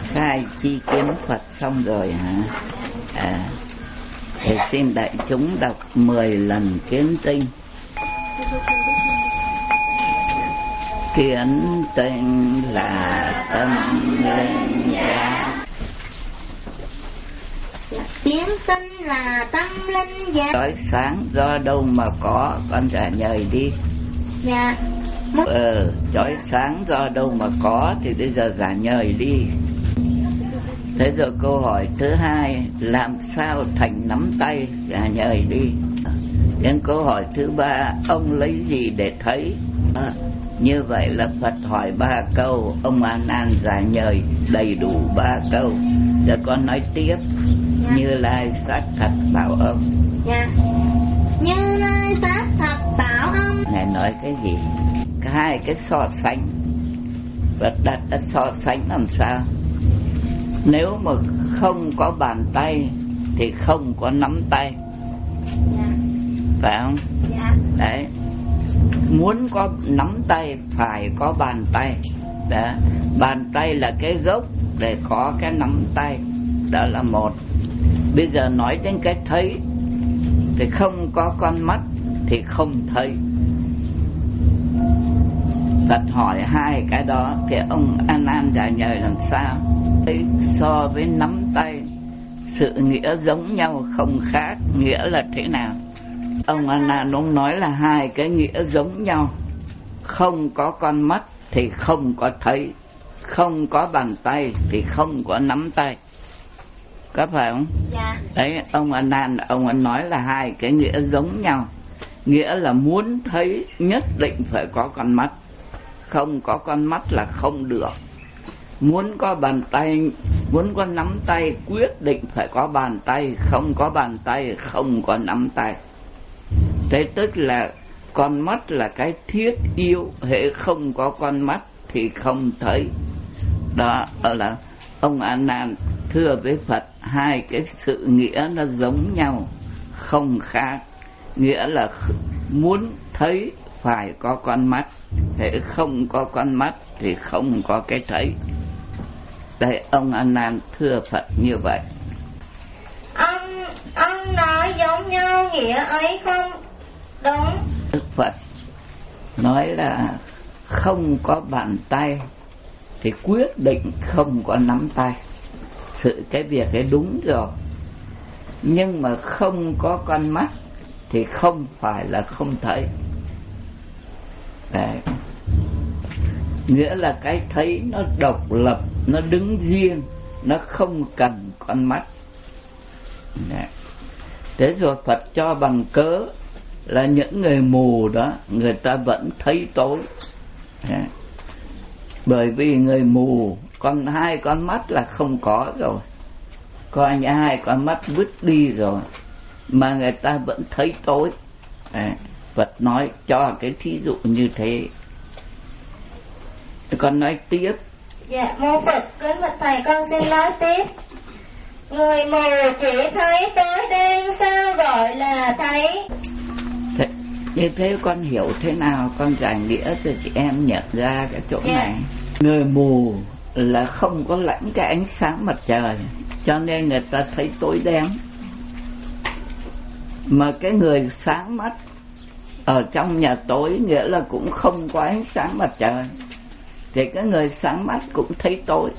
khai chi kiến Phật xong rồi hả? Thì xin đại chúng đọc 10 lần kiến tinh. Kiến tinh là tâm linh giác. Kiến tinh là tâm linh giác. Chói sáng do đâu mà có, con trả lời đi. Dạ. Chói sáng do đâu mà có thì bây giờ giả nhời đi. Thế rồi câu hỏi thứ hai, làm sao thành nắm tay, giả nhời đi. Đến câu hỏi thứ ba, ông lấy gì để thấy? Như vậy là Phật hỏi 3 câu, ông A Nan giả nhời đầy đủ 3 câu. Giờ con nói tiếp. Dạ. Như Lai xác thật bảo ông. Dạ. Như Lai xác thật bảo ông. Ngài nói cái gì? Hai cái so sánh. Phật đặt đã so sánh làm sao? Nếu mà không có bàn tay thì không có nắm tay. Dạ. Phải không? Dạ. Đấy. Muốn có nắm tay phải có bàn tay. Đó. Bàn tay là cái gốc để có cái nắm tay. Đó là một. Bây giờ nói đến cái thấy thì không có con mắt thì không thấy. Phật hỏi hai cái đó thì ông A Nan trả lời làm sao? So với nắm tay, sự nghĩa giống nhau không khác. Nghĩa là thế nào? Ông A Nan ông nói là hai cái nghĩa giống nhau. Không có con mắt thì không có thấy, không có bàn tay thì không có nắm tay. Có phải không? Dạ. Đấy, ông A Nan ông ấy nói là hai cái nghĩa giống nhau. Nghĩa là muốn thấy nhất định phải có con mắt, không có con mắt là không được. Muốn có bàn tay, muốn có nắm tay, quyết định phải có bàn tay, không có bàn tay không có nắm tay. Thế tức là con mắt là cái thiết yếu, hễ không có con mắt thì không thấy. Đó là ông A Nan thưa với Phật, hai cái sự nghĩa nó giống nhau không khác. Nghĩa là muốn thấy phải có con mắt, hễ không có con mắt thì không có cái thấy. Đây, ông A Nan thưa Phật như vậy. Ông nói giống nhau nghĩa ấy không đúng? Đức Phật nói là không có bàn tay thì quyết định không có nắm tay. Cái việc ấy đúng rồi. Nhưng mà không có con mắt thì không phải là không thấy. Đấy. Nghĩa là cái thấy nó độc lập, nó đứng riêng, nó không cần con mắt. Đấy. Thế rồi Phật cho bằng cớ là những người mù đó, người ta vẫn thấy tối. Đấy. Bởi vì người mù, hai con mắt là không có rồi, coi như hai con mắt vứt đi rồi, mà người ta vẫn thấy tối. Phật nói cho cái thí dụ như thế. Con nói tiếp. Dạ, mô Phật, kính bạch thầy, con xin nói tiếp. Người mù chỉ thấy tối đen, sao gọi là thấy? Như thế con hiểu thế nào? Con giải nghĩa cho chị em nhận ra cái chỗ này. Người mù là không có lãnh cái ánh sáng mặt trời, cho nên người ta thấy tối đen. Mà cái người sáng mắt ở trong nhà tối nghĩa là cũng không có ánh sáng mặt trời, thì cái người sáng mắt cũng thấy tối.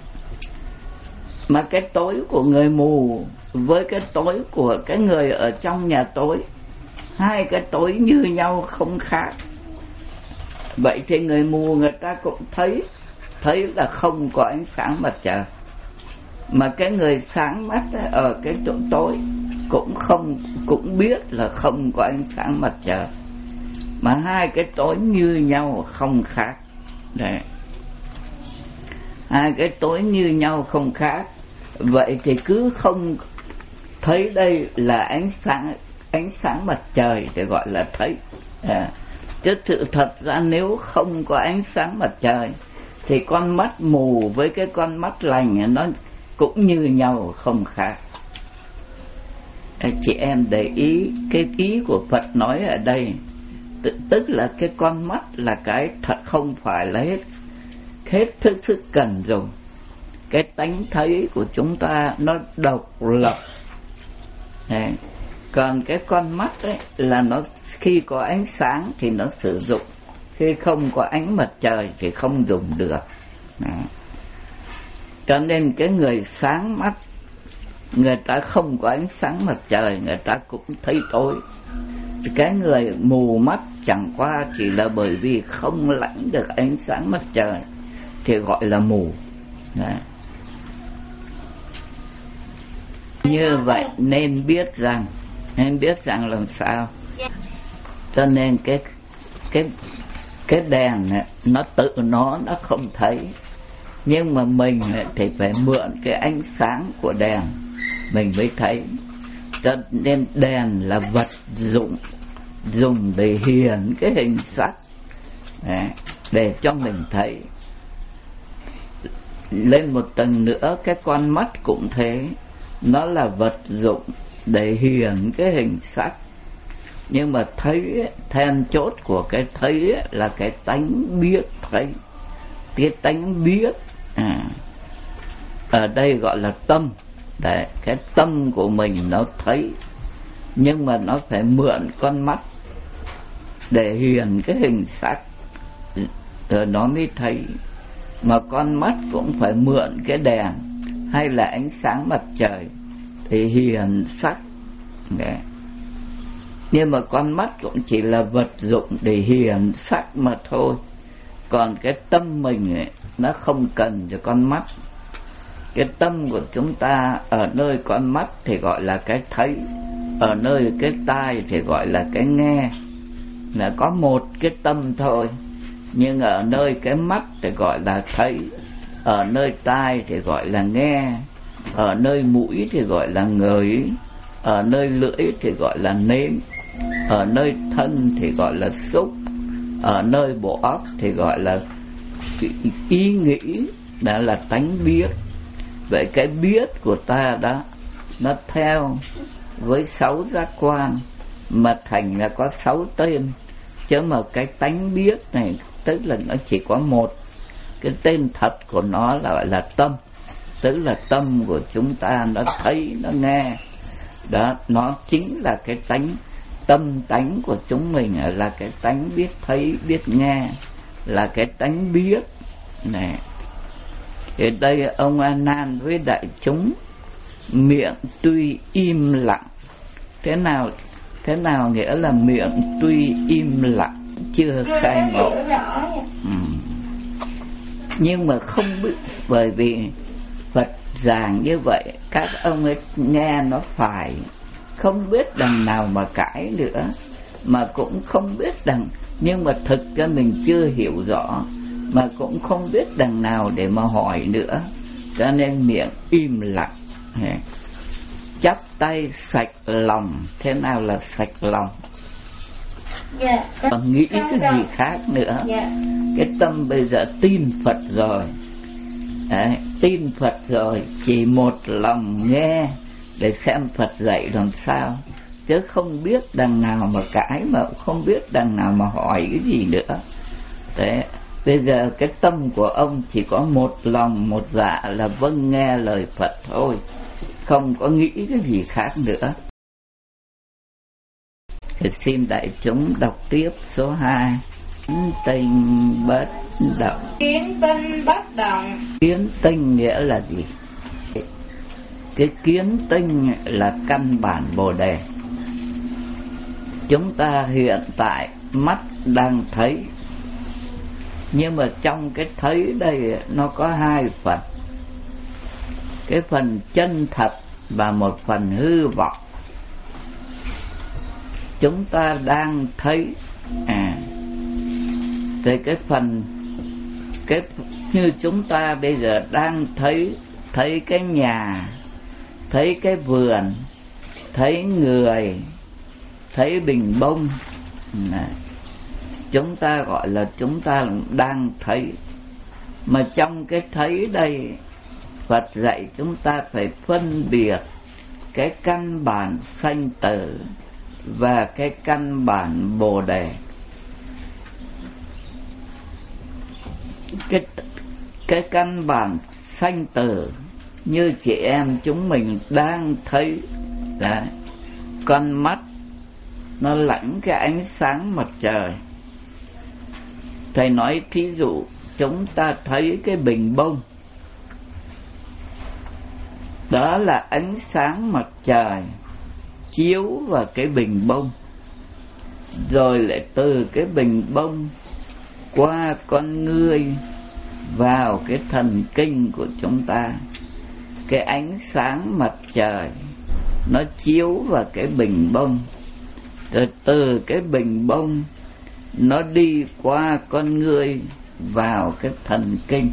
Mà cái tối của người mù với cái tối của cái người ở trong nhà tối, hai cái tối như nhau không khác. Vậy thì người mù người ta cũng thấy là không có ánh sáng mặt trời. Mà cái người sáng mắt ở cái chỗ tối cũng biết là không có ánh sáng mặt trời. Mà hai cái tối như nhau không khác. Đấy. Hai cái tối như nhau không khác. Vậy thì cứ không thấy đây là ánh sáng mặt trời để gọi là thấy. Chứ sự thật ra nếu không có ánh sáng mặt trời thì con mắt mù với cái con mắt lành nó cũng như nhau không khác. Chị em để ý cái ý của Phật nói ở đây, tức là cái con mắt là cái thật không phải là hết sức cần dùng. cái tánh thấy của chúng ta nó độc lập. Đấy. Còn cái con mắt ấy là nó khi có ánh sáng thì nó sử dụng, khi không có ánh mặt trời thì không dùng được. Đấy. Cho nên cái người sáng mắt, người ta không có ánh sáng mặt trời, người ta cũng thấy tối. Cái người mù mắt chẳng qua chỉ là bởi vì không lãnh được ánh sáng mặt trời thì gọi là mù. Đấy. Như vậy nên biết rằng làm sao. Cho nên cái đèn này, nó tự nó không thấy, nhưng mà mình thì phải mượn cái ánh sáng của đèn mình mới thấy. Cho nên đèn là vật dụng dùng để hiển cái hình sắc. Đấy, để cho mình thấy. Lên một tầng nữa, cái con mắt cũng thế, nó là vật dụng để hiển cái hình sắc. Nhưng mà thấy, then chốt của cái thấy là cái tánh biết thấy. Cái tánh biết ở đây gọi là tâm. Đấy, cái tâm của mình nó thấy, nhưng mà nó phải mượn con mắt để hiển cái hình sắc, rồi nó mới thấy. Mà con mắt cũng phải mượn cái đèn hay là ánh sáng mặt trời thì hiển sắc. Đấy. Nhưng mà con mắt cũng chỉ là vật dụng để hiển sắc mà thôi. Còn cái tâm mình ấy, nó không cần cho con mắt. Cái tâm của chúng ta ở nơi con mắt thì gọi là cái thấy, ở nơi cái tai thì gọi là cái nghe. Là có một cái tâm thôi. Nhưng ở nơi cái mắt thì gọi là thấy, ở nơi tai thì gọi là nghe, ở nơi mũi thì gọi là ngửi, ở nơi lưỡi thì gọi là nếm, ở nơi thân thì gọi là xúc, ở nơi bộ óc thì gọi là ý nghĩ, đó là tánh biết. Vậy cái biết của ta đó, nó theo với 6 giác quan mà thành là có 6 tên. Chứ mà cái tánh biết này tức là nó chỉ có một. Cái tên thật của nó là gọi là tâm. Tức là tâm của chúng ta nó thấy, nó nghe. Đó, nó chính là cái tánh, tâm tánh của chúng mình là cái tánh biết thấy, biết nghe, là cái tánh biết này. Thì đây ông A Nan với đại chúng, miệng tuy im lặng. Thế nào nghĩa là miệng tuy im lặng, chưa khai ngộ. Nhưng mà không biết, bởi vì Phật giảng như vậy, các ông ấy nghe nó phải, không biết đằng nào mà cãi nữa, mà cũng không biết đằng, nhưng mà thực ra mình chưa hiểu rõ, mà cũng không biết đằng nào để mà hỏi nữa, cho nên miệng im lặng. Chắp tay sạch lòng. Thế nào là sạch lòng? Còn nghĩ cái gì khác nữa. Cái tâm bây giờ tin Phật rồi. Đấy, tin Phật rồi, chỉ một lòng nghe để xem Phật dạy làm sao, chứ không biết đằng nào mà cãi, mà không biết đằng nào mà hỏi cái gì nữa. Đấy, bây giờ cái tâm của ông chỉ có một lòng một dạ là vâng nghe lời Phật thôi, không có nghĩ cái gì khác nữa. Thì xin đại chúng đọc tiếp số 2. Kiến tinh bất động. Kiến tinh bất động. Kiến tinh nghĩa là gì? Cái kiến tinh là căn bản Bồ Đề. Chúng ta hiện tại mắt đang thấy, nhưng mà trong cái thấy đây nó có 2 phần. Cái phần chân thật và một phần hư vọng. Chúng ta đang thấy thì cái phần như chúng ta bây giờ đang thấy cái nhà, thấy cái vườn, thấy người, thấy bình bông. Chúng ta gọi là chúng ta đang thấy. Mà trong cái thấy đây, Phật dạy chúng ta phải phân biệt cái căn bản sanh tử và cái căn bản Bồ Đề. Cái căn bản sanh tử như chị em chúng mình đang thấy. Đấy, con mắt nó lãnh cái ánh sáng mặt trời. Thầy nói thí dụ chúng ta thấy cái bình bông, đó là ánh sáng mặt trời chiếu vào cái bình bông, rồi lại từ cái bình bông qua con ngươi vào cái thần kinh của chúng ta. Cái ánh sáng mặt trời nó chiếu vào cái bình bông, rồi từ cái bình bông nó đi qua con ngươi vào cái thần kinh.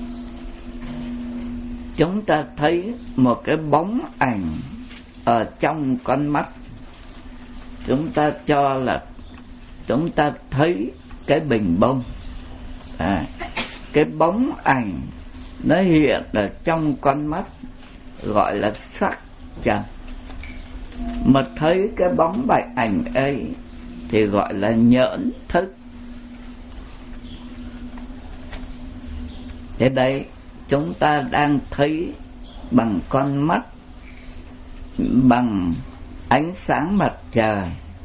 Chúng ta thấy một cái bóng ảnh ở trong con mắt. Chúng ta cho là chúng ta thấy cái bình bông. Cái bóng ảnh nó hiện ở trong con mắt gọi là sắc trần. Mà thấy cái bóng bạch ảnh ấy thì gọi là nhẫn thức. Thế đây chúng ta đang thấy bằng con mắt, bằng ánh sáng mặt trời,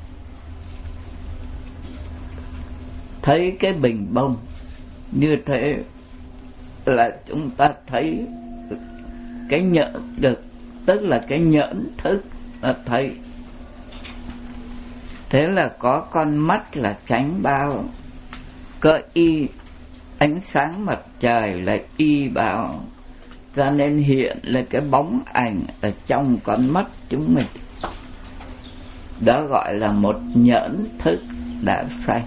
thấy cái bình bông. Như thế là chúng ta thấy cái nhẫn được, tức là cái nhẫn thức là thấy. Thế là có con mắt là chánh báo, có y ánh sáng mặt trời là y báo, cho nên hiện là cái bóng ảnh ở trong con mắt chúng mình. Đó gọi là một nhẫn thức đã sanh.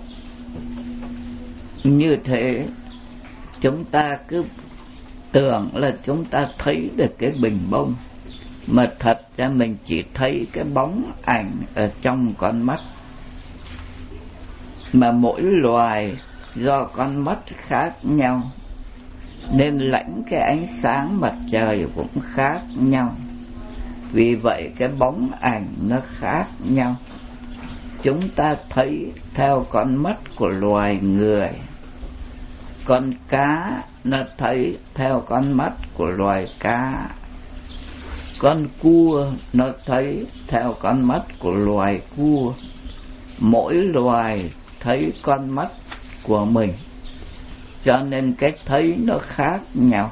Như thế chúng ta cứ tưởng là chúng ta thấy được cái bình bông, mà thật ra mình chỉ thấy cái bóng ảnh ở trong con mắt. Mà mỗi loài do con mắt khác nhau nên lãnh cái ánh sáng mặt trời cũng khác nhau. Vì vậy cái bóng ảnh nó khác nhau. Chúng ta thấy theo con mắt của loài người, con cá nó thấy theo con mắt của loài cá, con cua nó thấy theo con mắt của loài cua. Mỗi loài thấy con mắt của mình, cho nên cái thấy nó khác nhau.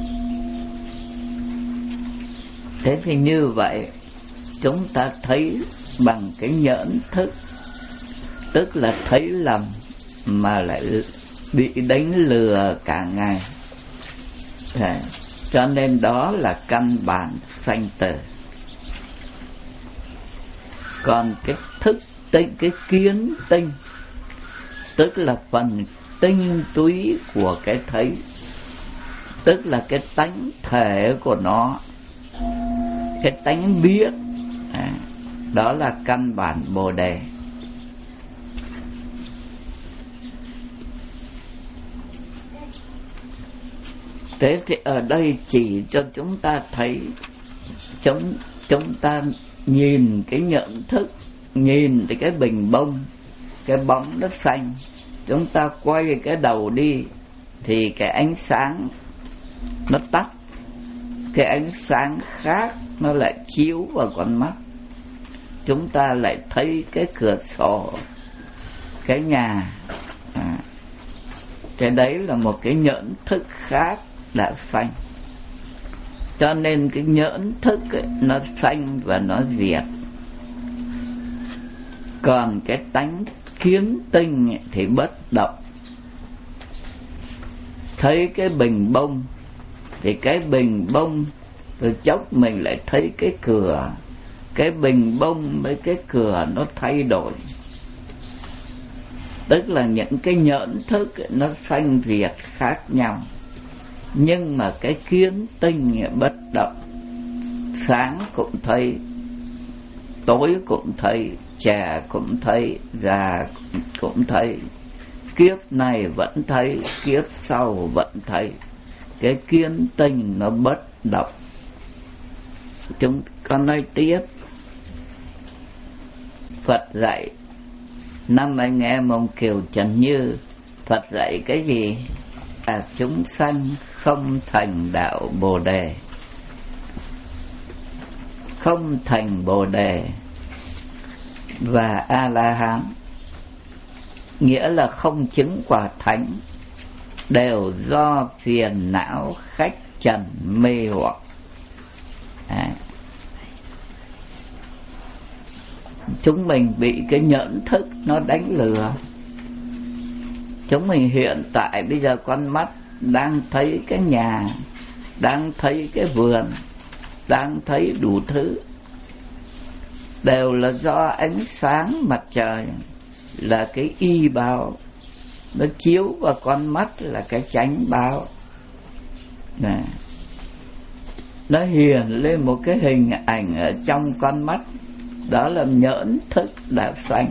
Thế thì như vậy chúng ta thấy bằng cái nhẫn thức, tức là thấy lầm mà lại bị đánh lừa cả ngày. Cho nên đó là căn bản sanh tử. Còn cái thức tinh, cái kiến tinh, tức là phần tinh túy của cái thấy, tức là cái tánh thể của nó, cái tánh biết, đó là căn bản Bồ Đề. Thế thì ở đây chỉ cho chúng ta thấy, chúng ta nhìn cái nhận thức, nhìn thì cái bình bông, cái bóng nó xanh, chúng ta quay cái đầu đi thì cái ánh sáng nó tắt, cái ánh sáng khác nó lại chiếu vào con mắt. Chúng ta lại thấy cái cửa sổ, cái nhà. Cái đấy là một cái nhẫn thức khác đã sanh. Cho nên cái nhẫn thức ấy, nó sanh và nó diệt. Còn cái tánh kiến tinh ấy, thì bất động. Thấy cái bình bông thì cái bình bông, từ chốc mình lại thấy cái cửa. Cái bình bông với cái cửa nó thay đổi. Tức là những cái nhẫn thức ấy, nó sanh diệt khác nhau. Nhưng mà cái kiến tinh bất động. Sáng cũng thấy, tối cũng thấy, trẻ cũng thấy, già cũng thấy, kiếp này vẫn thấy, kiếp sau vẫn thấy. Cái kiến tinh nó bất động. Chúng con nói tiếp, Phật dạy, năm anh em ông Kiều Trần Như, Phật dạy cái gì? chúng sanh không thành đạo Bồ Đề. Không thành Bồ Đề và A-la-hán, nghĩa là không chứng quả thánh, đều do phiền não khách trần mê hoặc. Chúng mình bị cái nhẫn thức nó đánh lừa. Chúng mình hiện tại bây giờ con mắt đang thấy cái nhà, đang thấy cái vườn, đang thấy đủ thứ, đều là do ánh sáng mặt trời, là cái y báo, nó chiếu vào con mắt là cái chánh báo. Nó hiện lên một cái hình ảnh ở trong con mắt, đó là nhẫn thức đã sanh.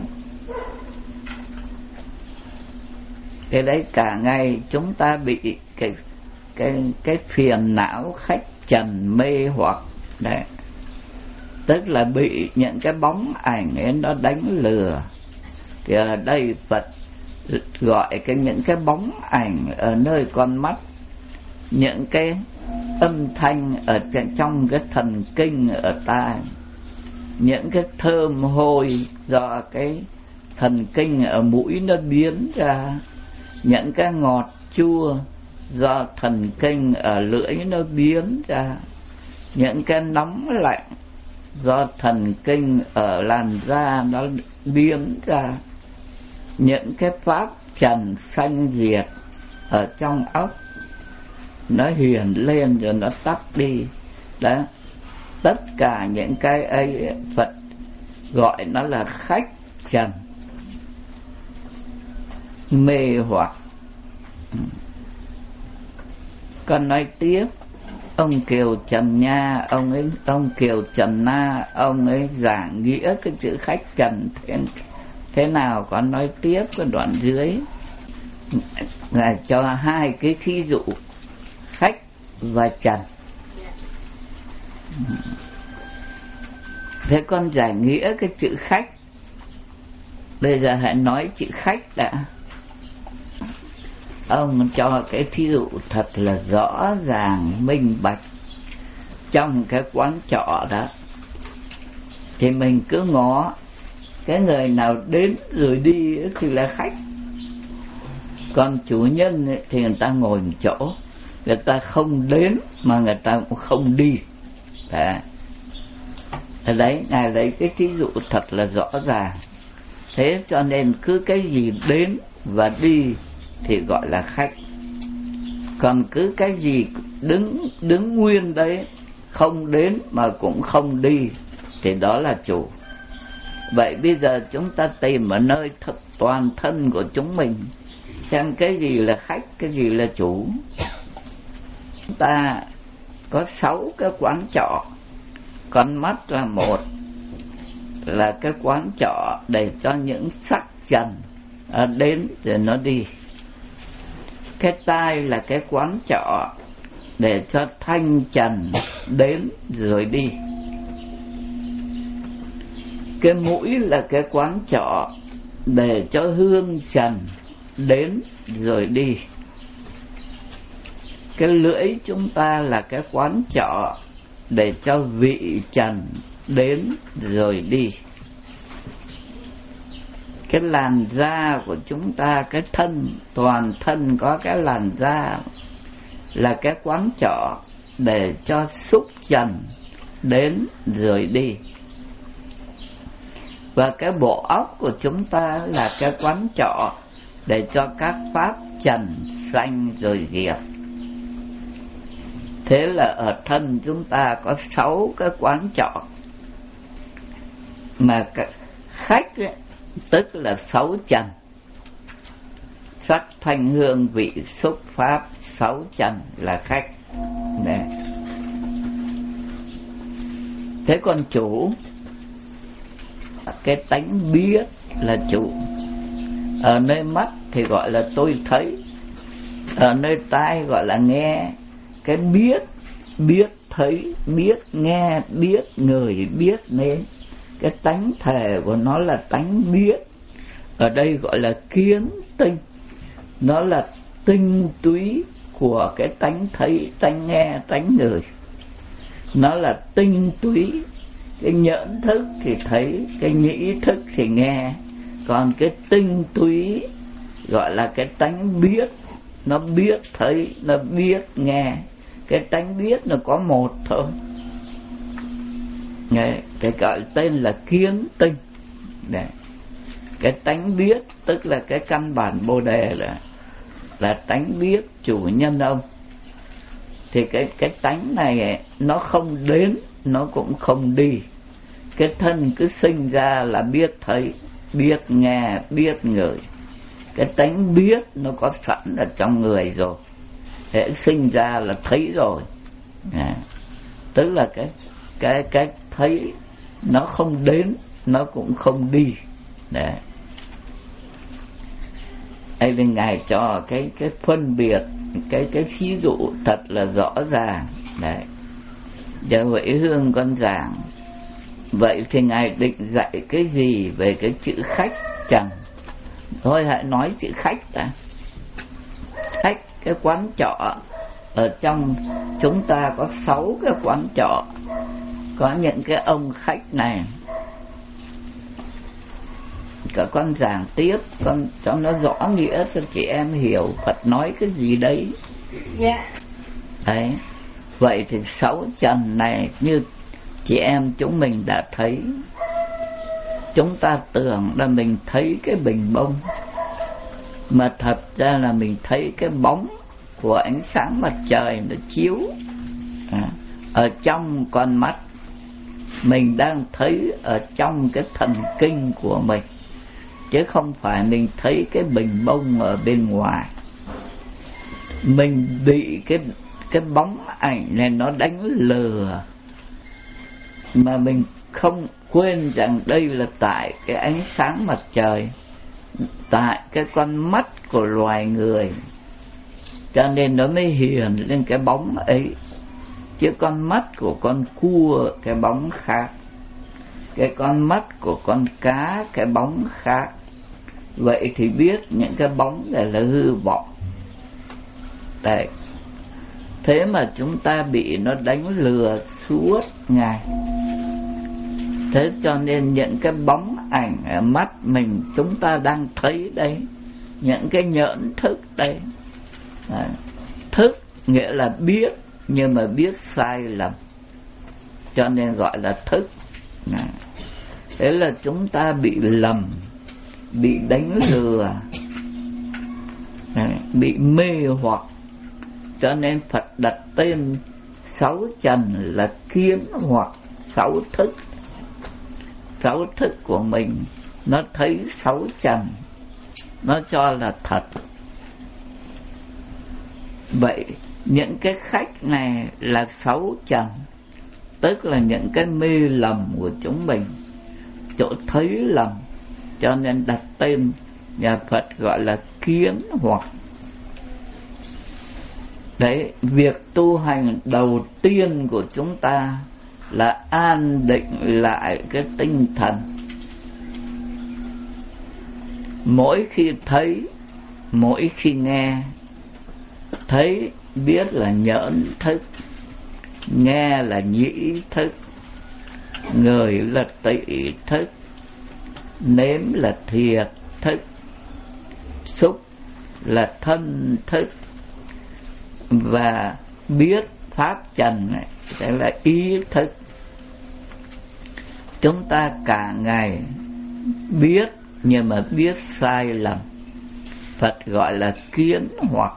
Cái đấy cả ngày chúng ta bị cái phiền não khách trần mê hoặc đấy, tức là bị những cái bóng ảnh ấy nó đánh lừa. Thì ở đây Phật gọi những cái bóng ảnh ở nơi con mắt, những cái âm thanh ở trong cái thần kinh ở tai, những cái thơm hôi do cái thần kinh ở mũi nó biến ra, những cái ngọt chua do thần kinh ở lưỡi nó biến ra, những cái nóng lạnh do thần kinh ở làn da nó biến ra, những cái pháp trần sanh diệt ở trong óc nó hiện lên rồi nó tắt đi. Đó, tất cả những cái ấy Phật gọi nó là khách trần mê hoặc. Còn nói tiếp, ông Kiều Trần Nha, ông Kiều Trần Na, ông ấy giảng nghĩa cái chữ khách trần thế nào, có nói tiếp cái đoạn dưới là cho hai cái thí dụ khách và trần. Thế con giải nghĩa cái chữ khách. Bây giờ hãy nói chữ khách đã. Ông cho cái thí dụ thật là rõ ràng minh bạch. Trong cái quán trọ đó thì mình cứ ngó, cái người nào đến rồi đi thì là khách, còn chủ nhân thì người ta ngồi một chỗ, người ta không đến mà người ta cũng không đi. Ở đấy Ngài lấy cái thí dụ thật là rõ ràng. Thế cho nên cứ cái gì đến và đi thì gọi là khách, còn cứ cái gì đứng nguyên đấy, không đến mà cũng không đi thì đó là chủ. Vậy bây giờ chúng ta tìm ở nơi toàn thân của chúng mình, xem cái gì là khách, cái gì là chủ. Chúng ta có 6 cái quán trọ. Con mắt là một, là cái quán trọ để cho những sắc trần đến rồi nó đi. Cái tai là cái quán trọ để cho thanh trần đến rồi đi. Cái mũi là cái quán trọ để cho hương trần đến rồi đi. Cái lưỡi chúng ta là cái quán trọ để cho vị trần đến rồi đi. Cái làn da của chúng ta, cái thân, toàn thân có cái làn da là cái quán trọ để cho xúc trần đến rồi đi. Và cái bộ óc của chúng ta là cái quán trọ để cho các pháp trần sanh rồi diệt. Thế là ở thân chúng ta có 6 cái quán trọ. Mà cái khách ấy, tức là 6 trần: sắc thanh hương vị xúc pháp, 6 trần là khách. Đấy. Thế còn chủ, cái tánh biết là chủ. Ở nơi mắt thì gọi là tôi thấy, ở nơi tai gọi là nghe. Cái biết thấy, biết nghe, biết người, biết nên, cái tánh thể của nó là tánh biết. Ở đây gọi là kiến tinh, nó là tinh túy của cái tánh thấy, tánh nghe, tánh ngửi. Nó là tinh túy. Cái nhẫn thức thì thấy, cái nhĩ thức thì nghe. Còn cái tinh túy gọi là cái tánh biết. Nó biết thấy, nó biết nghe. Cái tánh biết nó có một thôi. Cái gọi tên là kiến tinh. Đấy. Cái tánh biết tức là cái căn bản Bồ Đề là tánh biết chủ nhân ông. Thì cái tánh này nó không đến, nó cũng không đi. Cái thân cứ sinh ra là biết thấy, biết nghe, biết ngửi. Cái tánh biết nó có sẵn ở trong người rồi. Hễ sinh ra là thấy rồi. Tức là cái thấy nó không đến, nó cũng không đi. Đấy. Đây là Ngài cho cái phân biệt, cái ví dụ thật là rõ ràng. Đấy. Giờ Huệ Hương con giảng. Vậy thì Ngài định dạy cái gì về cái chữ khách chẳng? Thôi hãy nói chữ khách ta. Khách, cái quán trọ. Ở trong chúng ta có 6 cái quán trọ. Có những cái ông khách này. Cả con giảng tiếp, con cho nó rõ nghĩa cho chị em hiểu Phật nói cái gì đấy. Dạ. Đấy. Vậy thì 6 trần này như chị em chúng mình đã thấy. Chúng ta tưởng là mình thấy cái bình bông, mà thật ra là mình thấy cái bóng của ánh sáng mặt trời nó chiếu ở trong con mắt. Mình đang thấy ở trong cái thần kinh của mình, chứ không phải mình thấy cái bình bông ở bên ngoài. Mình bị cái bóng ảnh này nó đánh lừa, mà mình không quên rằng đây là tại cái ánh sáng mặt trời, tại cái con mắt của loài người, cho nên nó mới hiện lên cái bóng ấy. Chứ con mắt của con cua cái bóng khác, cái con mắt của con cá cái bóng khác. Vậy thì biết những cái bóng này là hư vọng. Đấy. Thế mà chúng ta bị nó đánh lừa suốt ngày. Thế cho nên những cái bóng ảnh ở mắt mình chúng ta đang thấy đây, những cái nhẫn thức đây. Đấy. Thức nghĩa là biết, nhưng mà biết sai lầm, cho nên gọi là thức. Thế là chúng ta bị lầm, bị đánh lừa, bị mê hoặc. Cho nên Phật đặt tên 6 trần là kiến hoặc 6 thức. 6 thức của mình nó thấy 6 trần, nó cho là thật. Vậy những cái khách này là 6 trần, tức là những cái mê lầm của chúng mình, chỗ thấy lầm, cho nên đặt tên nhà Phật gọi là kiến hoặc. Đấy, việc tu hành đầu tiên của chúng ta là an định lại cái tinh thần. Mỗi khi thấy, mỗi khi nghe, thấy biết là nhẫn thức, nghe là nhĩ thức, ngửi là tị thức, nếm là thiệt thức, xúc là thân thức, và biết pháp trần này sẽ là ý thức. Chúng ta cả ngày biết nhưng mà biết sai lầm, Phật gọi là kiến hoặc.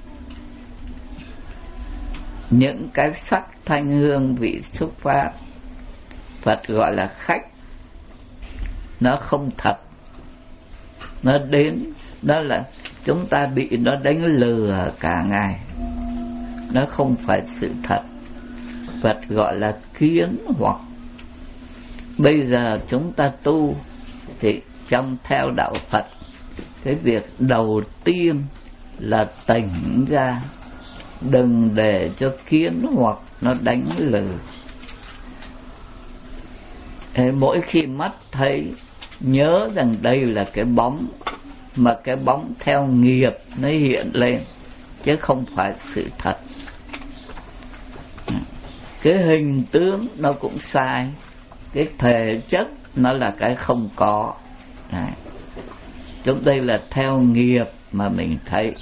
Những cái sắc thanh hương vị xúc pháp, Phật gọi là khách. Nó không thật, nó đến, đó là chúng ta bị nó đánh lừa cả ngày, nó không phải sự thật. Phật gọi là kiến hoặc. Bây giờ chúng ta tu thì trong theo đạo Phật, cái việc đầu tiên là tỉnh ra, đừng để cho kiến hoặc nó đánh lừa. Mỗi khi mắt thấy, nhớ rằng đây là cái bóng, mà cái bóng theo nghiệp nó hiện lên, chứ không phải sự thật. Cái hình tướng nó cũng sai, cái thể chất nó là cái không có. Chúng đây là theo nghiệp mà mình thấy.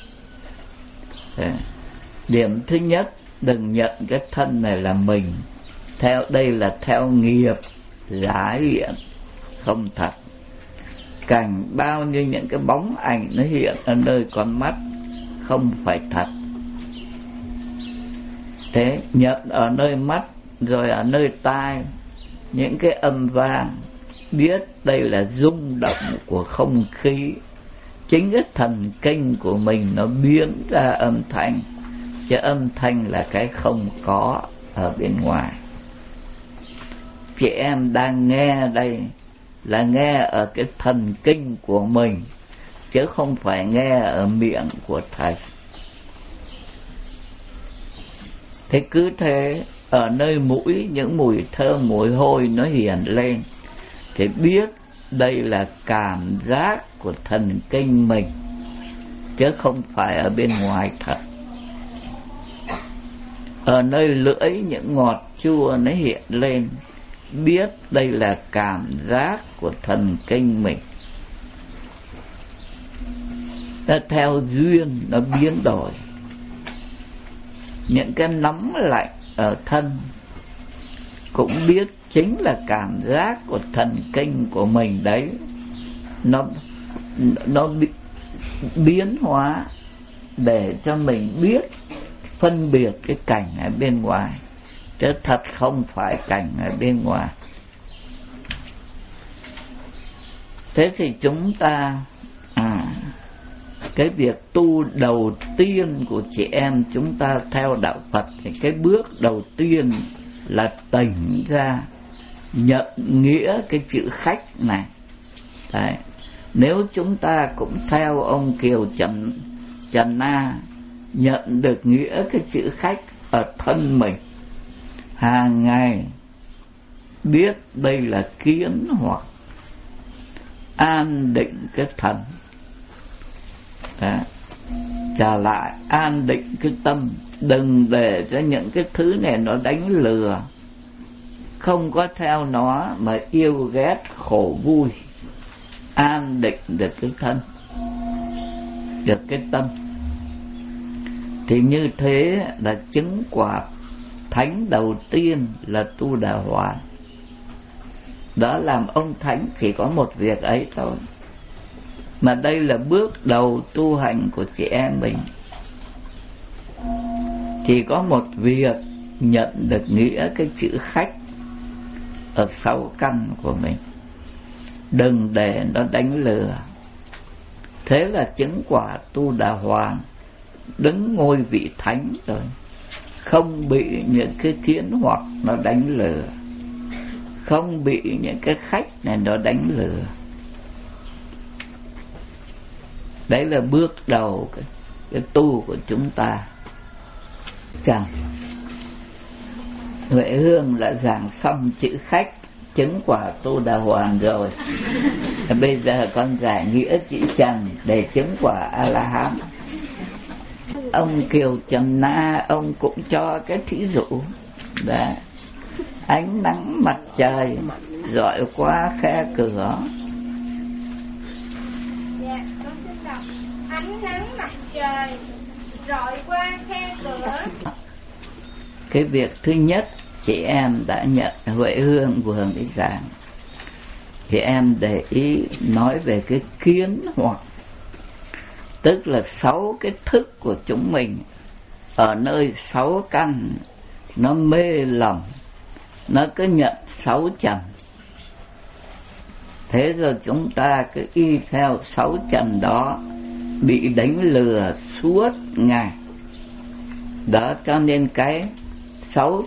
Điểm thứ nhất, đừng nhận cái thân này là mình. Theo đây là theo nghiệp giả hiện, không thật. Cảnh bao nhiêu những cái bóng ảnh nó hiện ở nơi con mắt, không phải thật. Thế nhận ở nơi mắt, rồi ở nơi tai những cái âm vang, biết đây là rung động của không khí. Chính cái thần kinh của mình nó biến ra âm thanh, chứ âm thanh là cái không có ở bên ngoài. Chị em đang nghe đây là nghe ở cái thần kinh của mình, chứ không phải nghe ở miệng của thầy. Thế cứ thế, ở nơi mũi những mùi thơm mùi hôi nó hiện lên, thì biết đây là cảm giác của thần kinh mình, chứ không phải ở bên ngoài thật. Ở nơi lưỡi những ngọt chua nó hiện lên, biết đây là cảm giác của thần kinh mình. Nó theo duyên nó biến đổi. Những cái nóng lạnh ở thân cũng biết chính là cảm giác của thần kinh của mình đấy. Nó biến hóa để cho mình biết phân biệt cái cảnh ở bên ngoài, chứ thật không phải cảnh ở bên ngoài. Thế thì chúng ta cái việc tu đầu tiên của chị em chúng ta theo đạo Phật, thì cái bước đầu tiên là tỉnh ra, nhận nghĩa cái chữ khách này. Đấy. Nếu chúng ta cũng theo ông Kiều Trần Na, nhận được nghĩa cái chữ khách ở thân mình, hàng ngày biết đây là kiến hoặc, an định cái thần. Đấy. Trả lại an định cái tâm, đừng để cho những cái thứ này nó đánh lừa. Không có theo nó mà yêu ghét khổ vui. An định được cái thân, được cái tâm, thì như thế là chứng quả thánh đầu tiên là tu Đà Hoàn. Đó làm ông thánh chỉ có một việc ấy thôi. Mà đây là bước đầu tu hành của chị em mình. Chỉ có một việc nhận được nghĩa cái chữ khách ở sáu căn của mình, đừng để nó đánh lừa. Thế là chứng quả tu Đà Hoàn, đứng ngôi vị thánh rồi, không bị những cái kiến hoặc nó đánh lừa, không bị những cái khách này nó đánh lừa. Đấy là bước đầu cái tu của chúng ta. Chẳng Huệ Hương đã giảng xong chữ khách, chứng quả tu Đà Hoàn rồi. Bây giờ con giải nghĩa chữ Trần để chứng quả A-la-hán. Ông Kiều Trần Na ông cũng cho cái thí dụ. Đấy. Ánh nắng mặt trời rọi qua khe cửa. Dạ, con xin đọc. Ánh nắng mặt trời rọi qua khe cửa. Cái việc thứ nhất chị em đã nhận, Huệ Hương vừa mới giảng, thì em để ý nói về cái kiến hoặc, tức là 6 cái thức của chúng mình ở nơi 6 căn nó mê lầm, nó cứ nhận 6 trần. Thế rồi chúng ta cứ y theo 6 trần đó, bị đánh lừa suốt ngày. Đó cho nên cái 6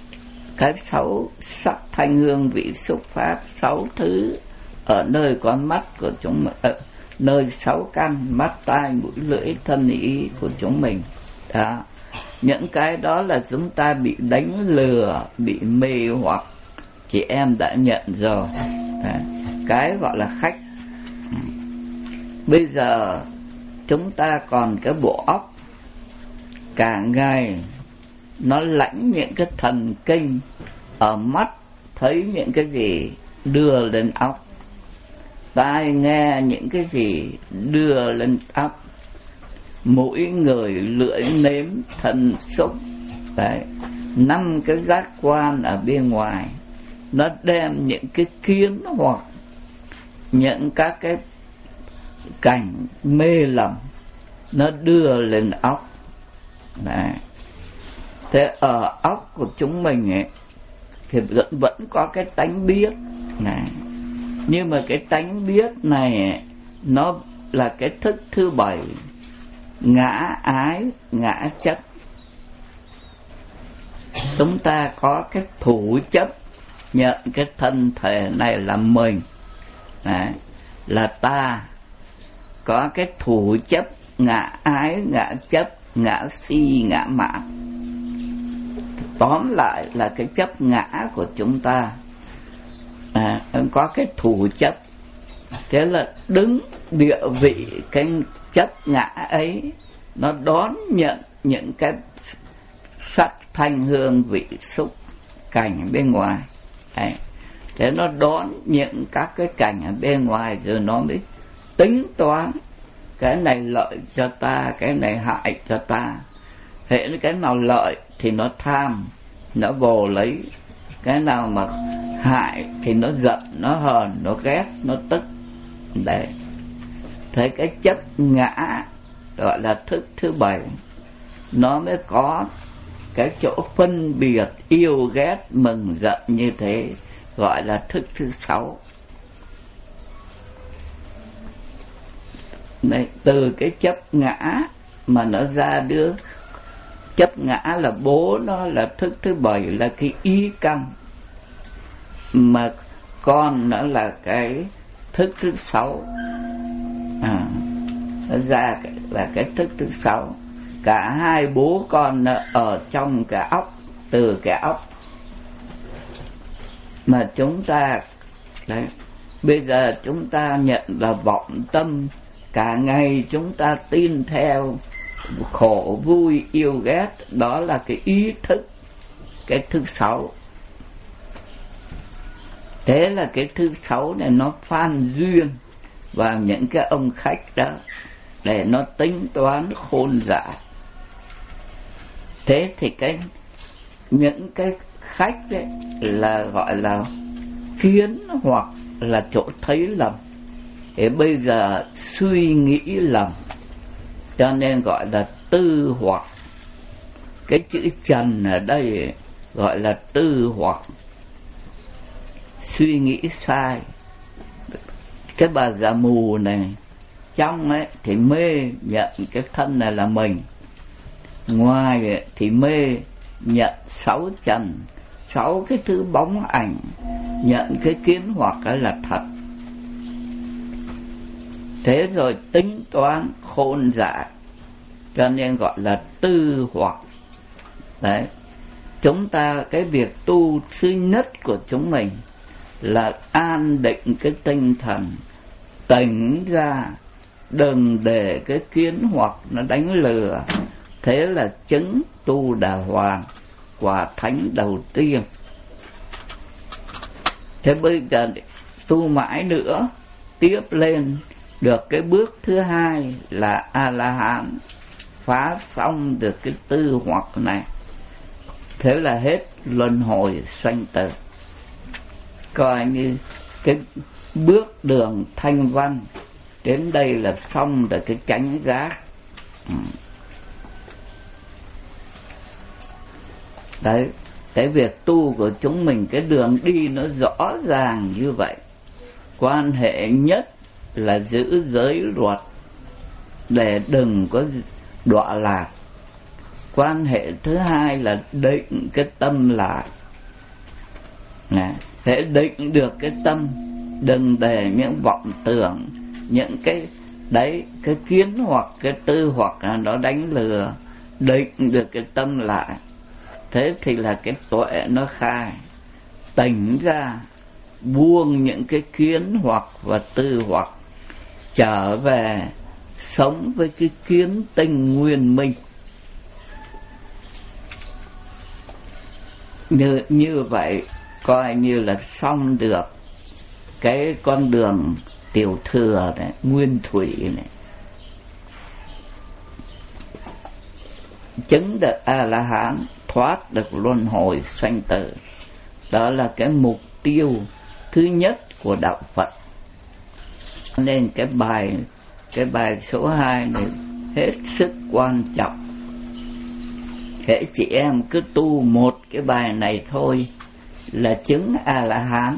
sắc thanh hương vị xúc pháp, 6 thứ ở nơi con mắt của chúng mình, ở nơi 6 căn mắt tai mũi lưỡi thân ý của chúng mình. Đó. Những cái đó là chúng ta bị đánh lừa, bị mê hoặc, chị em đã nhận rồi. Đó. Cái gọi là khách. Bây giờ chúng ta còn cái bộ óc, cả ngày nó lãnh những cái thần kinh, ở mắt thấy những cái gì đưa lên óc, tai nghe những cái gì đưa lên óc, mũi người lưỡi nếm thân xúc. Đấy, 5 cái giác quan ở bên ngoài nó đem những cái kiến hoặc những các cái cảnh mê lầm nó đưa lên óc. Đấy. Thế ở óc của chúng mình ấy thì vẫn có cái tánh biết này, nhưng mà cái tánh biết này ấy, nó là cái thức thứ 7, ngã ái ngã chấp. Chúng ta có cái thủ chấp nhận cái thân thể này là mình. Đấy, là ta. Có cái thủ chấp ngã ái ngã chấp, ngã si ngã mạn. Tóm lại là cái chấp ngã của chúng ta. Có cái thủ chấp. Thế là đứng địa vị cái chấp ngã ấy, nó đón nhận những cái sắc thanh hương vị xúc cảnh bên ngoài. Đấy. Thế nó đón những các cái cảnh ở bên ngoài, rồi nó mới tính toán cái này lợi cho ta, cái này hại cho ta. Hễ cái nào lợi thì nó tham, nó vồ lấy. Cái nào mà hại thì nó giận, nó hờn, nó ghét, nó tức. Đấy. Thế cái chấp ngã gọi là thức thứ 7, nó mới có cái chỗ phân biệt yêu ghét mừng giận như thế, gọi là thức thứ 6. Đấy, từ cái chấp ngã mà nó ra đứa chấp ngã là bố nó là thức thứ 7, là cái ý căn, mà con nó là cái thức thứ 6. Nó ra là cái thức thứ 6. Cả hai bố con nó ở trong cái óc, từ cái óc mà chúng ta đấy. Bây giờ chúng ta nhận là vọng tâm, cả ngày chúng ta tin theo khổ vui yêu ghét, đó là cái ý thức, cái thứ 6. Thế là cái thứ 6 này nó phan duyên vào những cái ông khách đó để nó tính toán khôn dại. Thế thì những cái khách đấy là gọi là kiến hoặc là chỗ thấy lầm. Thế bây giờ suy nghĩ lầm, cho nên gọi là tư hoặc. Cái chữ trần ở đây gọi là tư hoặc, suy nghĩ sai. Cái bà già mù này trong ấy thì mê nhận cái thân này là mình, ngoài ấy thì mê nhận 6 trần, 6 cái thứ bóng ảnh, nhận cái kiến hoặc ấy là thật. Thế rồi tính toán khôn dại, cho nên gọi là tư hoặc. Đấy, chúng ta cái việc tu thứ nhất của chúng mình là an định cái tinh thần, tỉnh ra, đừng để cái kiến hoặc nó đánh lừa. Thế là chứng tu đà hoàng, quả thánh đầu tiên. Thế bây giờ tu mãi nữa, tiếp lên được cái bước thứ 2 là A-la-hán, phá xong được cái tư hoặc này. Thế là hết luân hồi sanh tử. Coi như cái bước đường thanh văn đến đây là xong được cái chánh giác. Đấy, cái việc tu của chúng mình, cái đường đi nó rõ ràng như vậy. Quan hệ nhất là giữ giới luật để đừng có đọa lạc. Quan hệ thứ 2 là định cái tâm lại. Thế định được cái tâm, đừng để những vọng tưởng, những cái đấy, cái kiến hoặc cái tư hoặc là nó đánh lừa. Định được cái tâm lại, thế thì là cái tuệ nó khai, tỉnh ra, buông những cái kiến hoặc và tư hoặc, trở về sống với cái kiến tinh nguyên minh. Như vậy coi như là xong được cái con đường tiểu thừa này, nguyên thủy này. Chứng được A-la-hán, thoát được luân hồi sanh tử. Đó là cái mục tiêu thứ nhất của đạo Phật. Nên cái bài số 2 này hết sức quan trọng. Hễ chị em cứ tu một cái bài này thôi là chứng A-la-hán.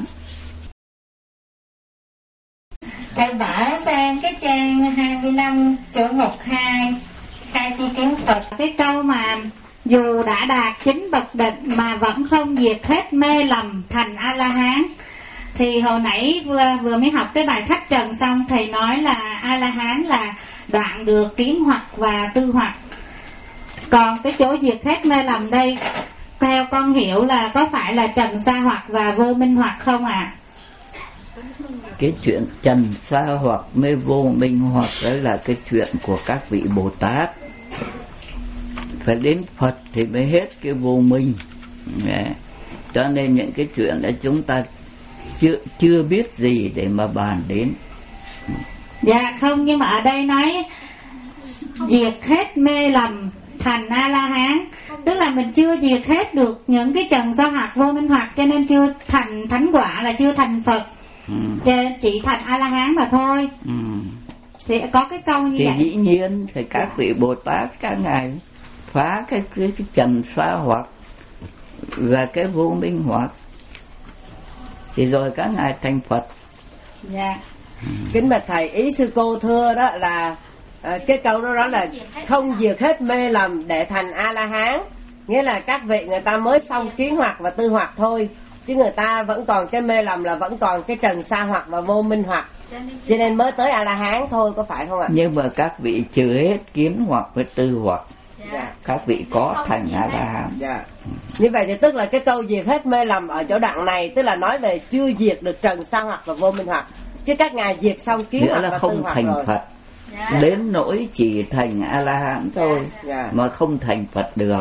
Thầy bỏ sang cái trang 25 chỗ mục 2 khai chi kiến Phật. Cái câu mà dù đã đạt chính bậc định mà vẫn không diệt hết mê lầm thành A-la-hán. Thì hồi nãy vừa mới học cái bài khách trần xong, thầy nói là A-la-hán là đoạn được kiến hoặc và tư hoặc. Còn cái chỗ diệt hết mê lầm đây, theo con hiểu là có phải là trần sa hoặc và vô minh hoặc không ạ? Cái chuyện trần sa hoặc mê vô minh hoặc đấy là cái chuyện của các vị Bồ Tát. Phải đến Phật thì mới hết cái vô minh. Cho nên những cái chuyện đó chúng ta chưa biết gì để mà bàn đến. Dạ không, nhưng mà ở đây nói diệt hết mê lầm thành A-la-hán, tức là mình chưa diệt hết được những cái trần sa hoặc vô minh hoặc, cho nên chưa thành thánh quả, là chưa thành Phật. Chỉ thành A-la-hán mà thôi. Thì có cái câu như thì vậy. Thì dĩ nhiên thì các vị Bồ Tát các ngài phá cái trần sa hoặc và cái vô minh hoặc, thì rồi các ngài thành Phật. Dạ. Kính bạch thầy, ý sư cô thưa đó là cái câu đó là không diệt hết mê lầm để thành A-la-hán. Nghĩa là các vị người ta mới xong kiến hoặc và tư hoặc thôi, chứ người ta vẫn còn cái mê lầm, là vẫn còn cái trần sa hoặc và vô minh hoặc, cho nên mới tới A-la-hán thôi, có phải không ạ? Nhưng mà các vị trừ hết kiến hoặc với tư hoặc, các vị có thành A-la-hán. Như vậy thì tức là cái câu diệt hết mê lầm ở chỗ đoạn này tức là nói về chưa diệt được trần sa hoặc và vô minh hoặc, chứ các ngài diệt xong kiến hoặc và tư hoặc rồi. Nghĩa là không thành Phật. Đến nỗi chỉ thành A-la-hán thôi, mà không thành Phật được.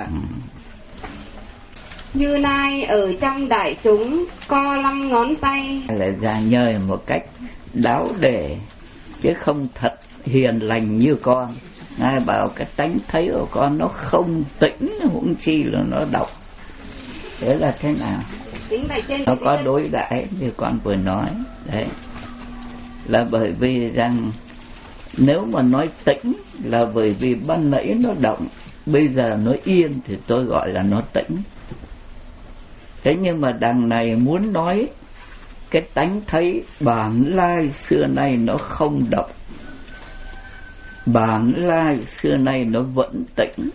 Như Lai ở trong đại chúng co 5 ngón tay. Là ra nhơi một cách đáo để, chứ không thật hiền lành như con. Ngài bảo cái tánh thấy của con nó không tĩnh, huống chi là nó độc. Thế là thế nào? Nó có đối đãi như con vừa nói. Đấy là bởi vì rằng nếu mà nói tĩnh là bởi vì ban nãy nó động, bây giờ nó yên thì tôi gọi là nó tĩnh. Thế nhưng mà đằng này muốn nói cái tánh thấy bản lai xưa nay nó không động, bản lai xưa nay nó vẫn tĩnh.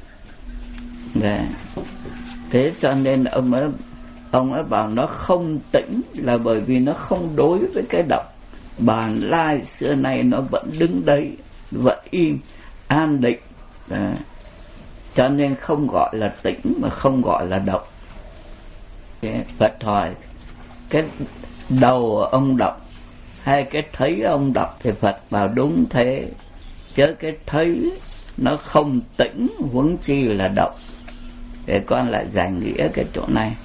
Thế cho nên ông ấy bảo nó không tĩnh là bởi vì nó không đối với cái động. Bản lai xưa nay nó vẫn đứng đấy, vẫn im, an định. Cho nên không gọi là tĩnh mà không gọi là động. Phật hỏi cái đầu ông động hay cái thấy ông động, thì Phật bảo đúng thế, chứ cái thấy nó không tĩnh, huống chi là động. Để con lại giải nghĩa cái chỗ này.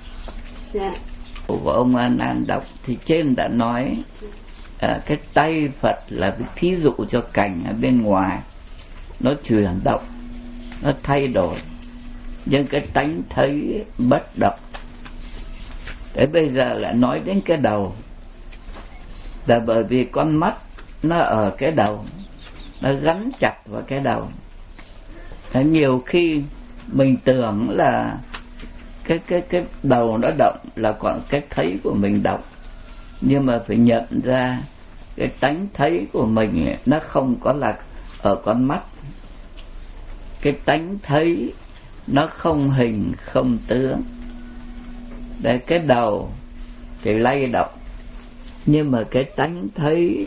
Của ông A Nan đọc thì trên đã nói cái tay Phật là cái thí dụ cho cảnh ở bên ngoài nó chuyển động, nó thay đổi, nhưng cái tánh thấy bất động. Thế bây giờ lại nói đến cái đầu, là bởi vì con mắt nó ở cái đầu, nó gắn chặt vào cái đầu. Thế nhiều khi mình tưởng là cái đầu nó động là còn cái thấy của mình động, nhưng mà phải nhận ra cái tánh thấy của mình nó không có là ở con mắt. Cái tánh thấy nó không hình không tướng. Để cái đầu thì lay động, nhưng mà cái tánh thấy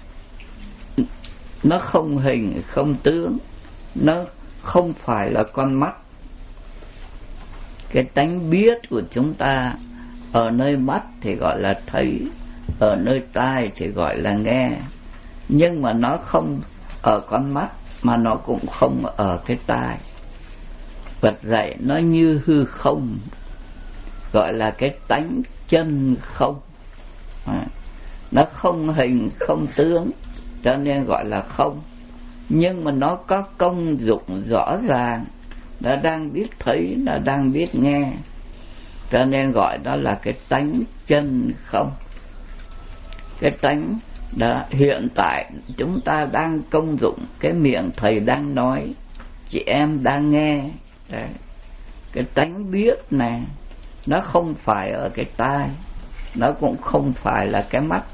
nó không hình không tướng, nó không phải là con mắt. Cái tánh biết của chúng ta ở nơi mắt thì gọi là thấy, ở nơi tai thì gọi là nghe, nhưng mà nó không ở con mắt, mà nó cũng không ở cái tai. Phật dạy nó như hư không, gọi là cái tánh chân không. Nó không hình không tướng, cho nên gọi là không. Nhưng mà nó có công dụng rõ ràng, nó đang biết thấy, nó đang biết nghe, cho nên gọi đó là cái tánh chân không. Cái tánh đó, hiện tại chúng ta đang công dụng cái miệng thầy đang nói, chị em đang nghe. Đấy. Cái tánh biết này nó không phải ở cái tai, nó cũng không phải là cái mắt.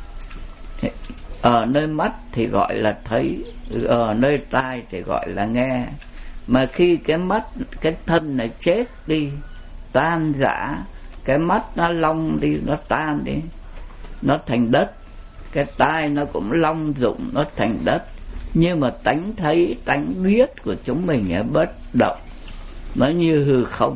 Ở nơi mắt thì gọi là thấy, ở nơi tai thì gọi là nghe. Mà khi cái mắt, cái thân này chết đi, tan rã, cái mắt nó long đi, nó tan đi, nó thành đất. Cái tai nó cũng long dụng, nó thành đất. Nhưng mà tánh thấy, tánh biết của chúng mình là bất động, nó như hư không.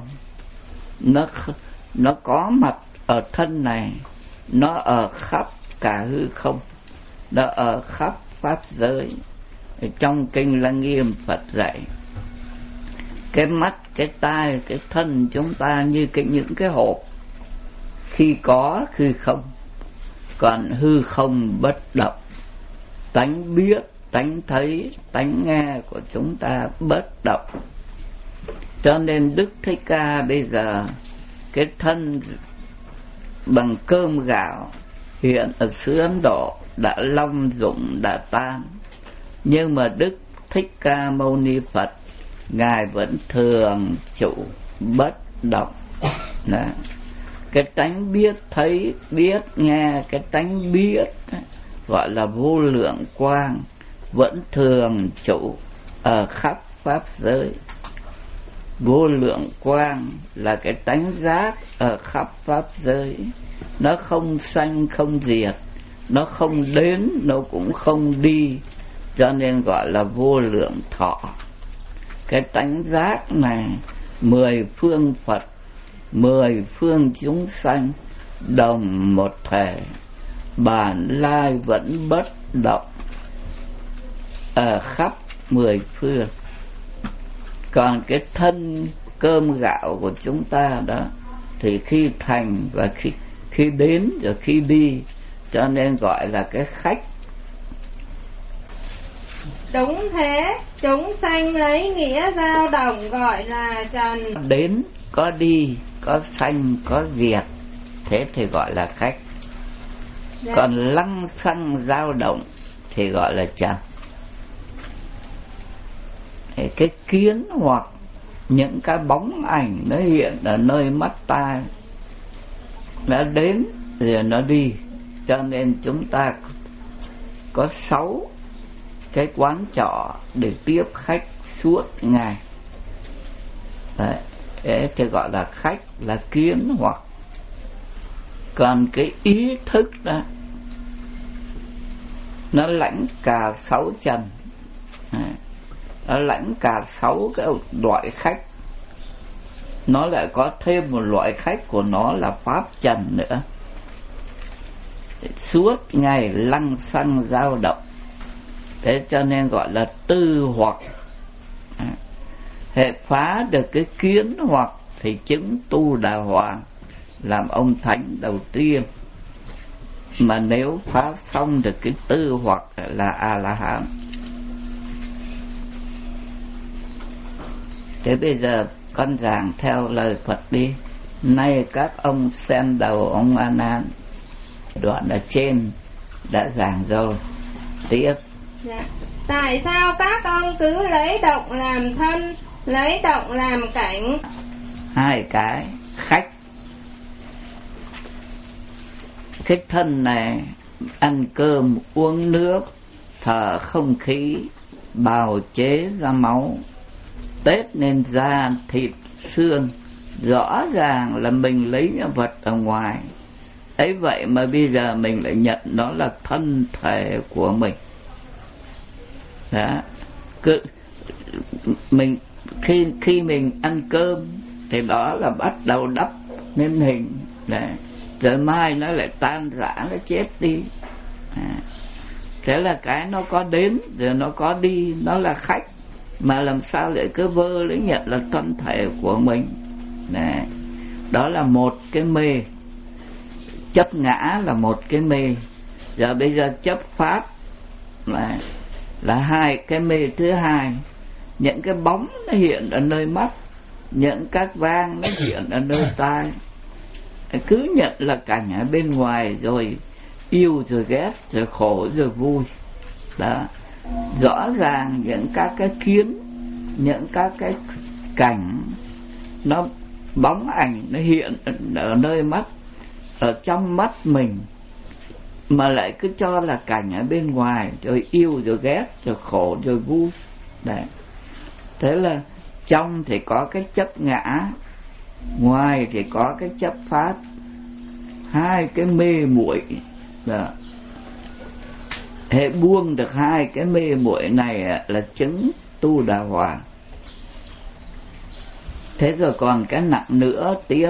Nó có mặt ở thân này, nó ở khắp cả hư không, nó ở khắp pháp giới. Trong kinh Lăng Nghiêm Phật dạy cái mắt, cái tai, cái thân chúng ta như những cái hộp, khi có khi không, còn hư không bất động. Tánh biết, tánh thấy, tánh nghe của chúng ta bất động. Cho nên Đức Thích Ca bây giờ cái thân bằng cơm gạo hiện ở xứ Ấn Độ đã long dụng, đã tan. Nhưng mà Đức Thích Ca Mâu Ni Phật Ngài vẫn thường trụ bất động. Đó. Cái tánh biết thấy, biết nghe, cái tánh biết gọi là vô lượng quang, vẫn thường trụ ở khắp pháp giới. Vô lượng quang là cái tánh giác ở khắp pháp giới. Nó không sanh không diệt, nó không đến, nó cũng không đi, cho nên gọi là vô lượng thọ. Cái tánh giác này 10 phương Phật, 10 phương chúng sanh đồng một thể, bản lai vẫn bất động ở khắp 10 phương. Còn cái thân cơm gạo của chúng ta đó thì khi thành và khi đến rồi khi đi, cho nên gọi là cái khách. Đúng thế, chúng sanh lấy nghĩa dao động gọi là trần. Đến, có đi, có sanh, có diệt, thế thì gọi là khách. Dạ. Còn lăng xăng dao động thì gọi là trần. Cái kiến hoặc những cái bóng ảnh nó hiện ở nơi mắt tai, nó đến rồi nó đi. Cho nên chúng ta có 6 cái quán trọ để tiếp khách suốt ngày. Đấy thì gọi là khách, là kiến hoặc. Còn cái ý thức đó, nó lãnh cả 6 trần. Nó lãnh cả 6 cái loại khách. Nó lại có thêm một loại khách của nó là pháp trần nữa. Suốt ngày lăng xăng dao động. Thế cho nên gọi là tư hoặc. Hệ phá được cái kiến hoặc thì chứng tu đà hoàng, làm ông thánh đầu tiên. Mà nếu phá xong được cái tư hoặc là A-la-hán. Thế bây giờ con giảng theo lời Phật đi. Nay các ông xem đầu ông A Nan, đoạn ở trên đã giảng rồi. Tiếp. Dạ. Tại sao các ông cứ lấy động làm thân, lấy động làm cảnh? 2 cái khách. Cái thân này ăn cơm, uống nước, thở không khí, bào chế ra máu, tết nên da, thịt, xương. Rõ ràng là mình lấy những vật ở ngoài. Ấy vậy mà bây giờ mình lại nhận nó là thân thể của mình. Đó. Mình khi mình ăn cơm thì đó là bắt đầu đắp nên hình. Đấy. Rồi mai nó lại tan rã, nó chết đi. Thế là cái nó có đến rồi nó có đi, nó là khách, mà làm sao lại cứ vơ lấy nhận là thân thể của mình này. Đó là một cái mê. Chấp ngã là một cái mê. Giờ bây giờ chấp pháp là hai cái mê thứ hai. Những cái bóng nó hiện ở nơi mắt, những các vang nó hiện ở nơi tai. Cứ nhận là cảnh ở bên ngoài, rồi yêu rồi ghét, rồi khổ rồi vui. Đó. Rõ ràng những các cái kiến, những các cái cảnh, nó bóng ảnh nó hiện ở nơi mắt, ở trong mắt mình, mà lại cứ cho là cảnh ở bên ngoài, rồi yêu rồi ghét, rồi khổ rồi vui. Đấy. Thế là trong thì có cái chấp ngã, ngoài thì có cái chấp pháp. Hai cái mê muội. Đó. Hệ buông được hai cái mê muội này là chứng tu đà hòa. Thế rồi còn cái nặng nữa tiếp.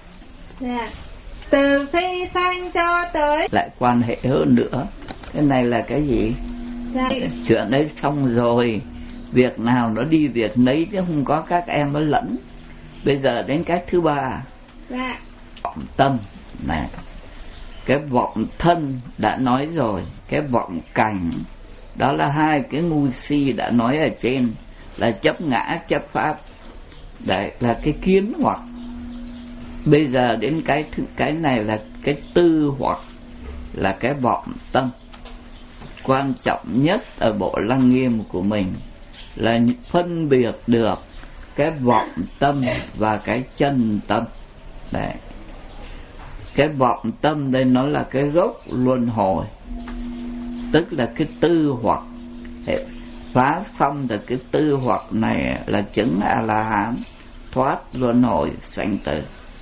Từ khi sanh cho tới lại quan hệ hơn nữa. Cái này là cái gì? Chuyện đấy xong rồi, việc nào nó đi việc nấy, chứ không có các em nó lẫn. Bây giờ đến cái thứ ba. Vọng tâm này. Cái vọng thân đã nói rồi, cái vọng cảnh, đó là hai cái ngu si đã nói ở trên, là chấp ngã chấp pháp. Đấy là cái kiến hoặc. Bây giờ đến cái này là cái tư hoặc, là cái vọng tâm. Quan trọng nhất ở bộ Lăng Nghiêm của mình là phân biệt được cái vọng tâm và cái chân tâm. Đấy. Cái vọng tâm đây nó là cái gốc luân hồi, tức là cái tư hoặc. Phá xong được cái tư hoặc này là chứng A-la-hán, thoát luân hồi sanh tử.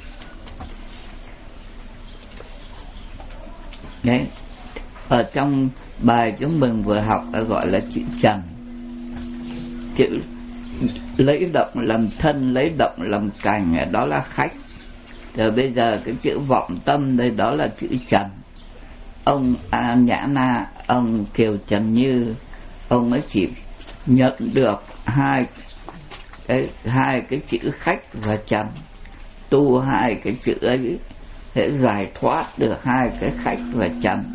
Đấy. Ở trong bài chúng mình vừa học đã gọi là chữ trần. Chữ lấy động làm thân, lấy động làm cảnh, đó là khách. Rồi bây giờ cái chữ vọng tâm đây đó là chữ trần. Ông Nhã Na, ông Kiều Trần Như, ông ấy chỉ nhận được hai cái chữ khách và trần. Tu hai cái chữ ấy sẽ giải thoát được hai cái khách và trần.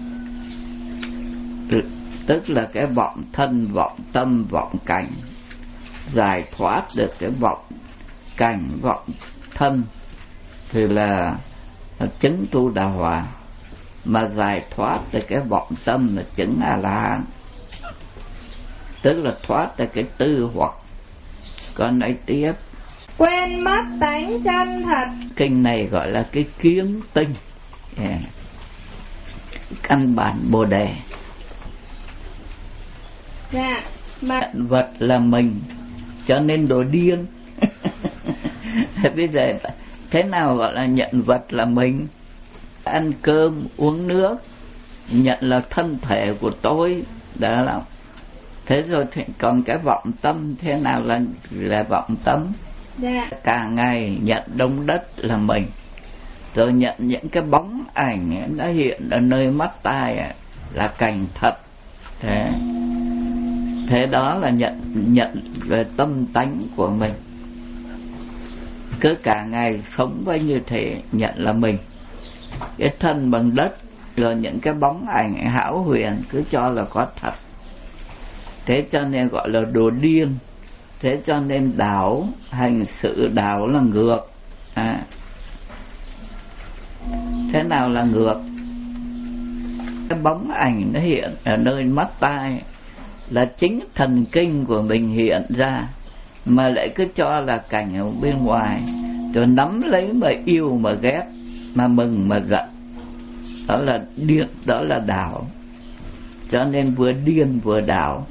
Tức là cái vọng thân, vọng tâm, vọng cảnh. Giải thoát được cái vọng cảnh, vọng thân thì là chứng tu đà hòa. Mà giải thoát được cái vọng tâm là chứng A-la-hán, tức là thoát được cái tư hoặc. Còn ấy tiếp, quên mất tánh chân thật. Kinh này gọi là cái kiến tinh, căn bản Bồ Đề. Nhận vật là mình, cho nên đồ điên. Bây giờ thế nào gọi là nhận vật là mình? Ăn cơm, uống nước, nhận là thân thể của tôi, đó là. Thế rồi thì còn cái vọng tâm, thế nào là vọng tâm? Cả ngày nhận đống đất là mình, rồi nhận những cái bóng ảnh đã hiện ở nơi mắt tai là cảnh thật. Thế đó là nhận về tâm tánh của mình. Cứ cả ngày sống với như thế, nhận là mình. Cái thân bằng đất, rồi những cái bóng ảnh hão huyền cứ cho là có thật. Thế cho nên gọi là đồ điên. Thế cho nên đảo, hành sự đảo là ngược. Thế nào là ngược? Cái bóng ảnh nó hiện ở nơi mắt tai là chính thần kinh của mình hiện ra, mà lại cứ cho là cảnh ở bên ngoài, rồi nắm lấy mà yêu mà ghét, mà mừng mà giận. Đó là điên, đó là đảo. Cho nên vừa điên vừa đảo.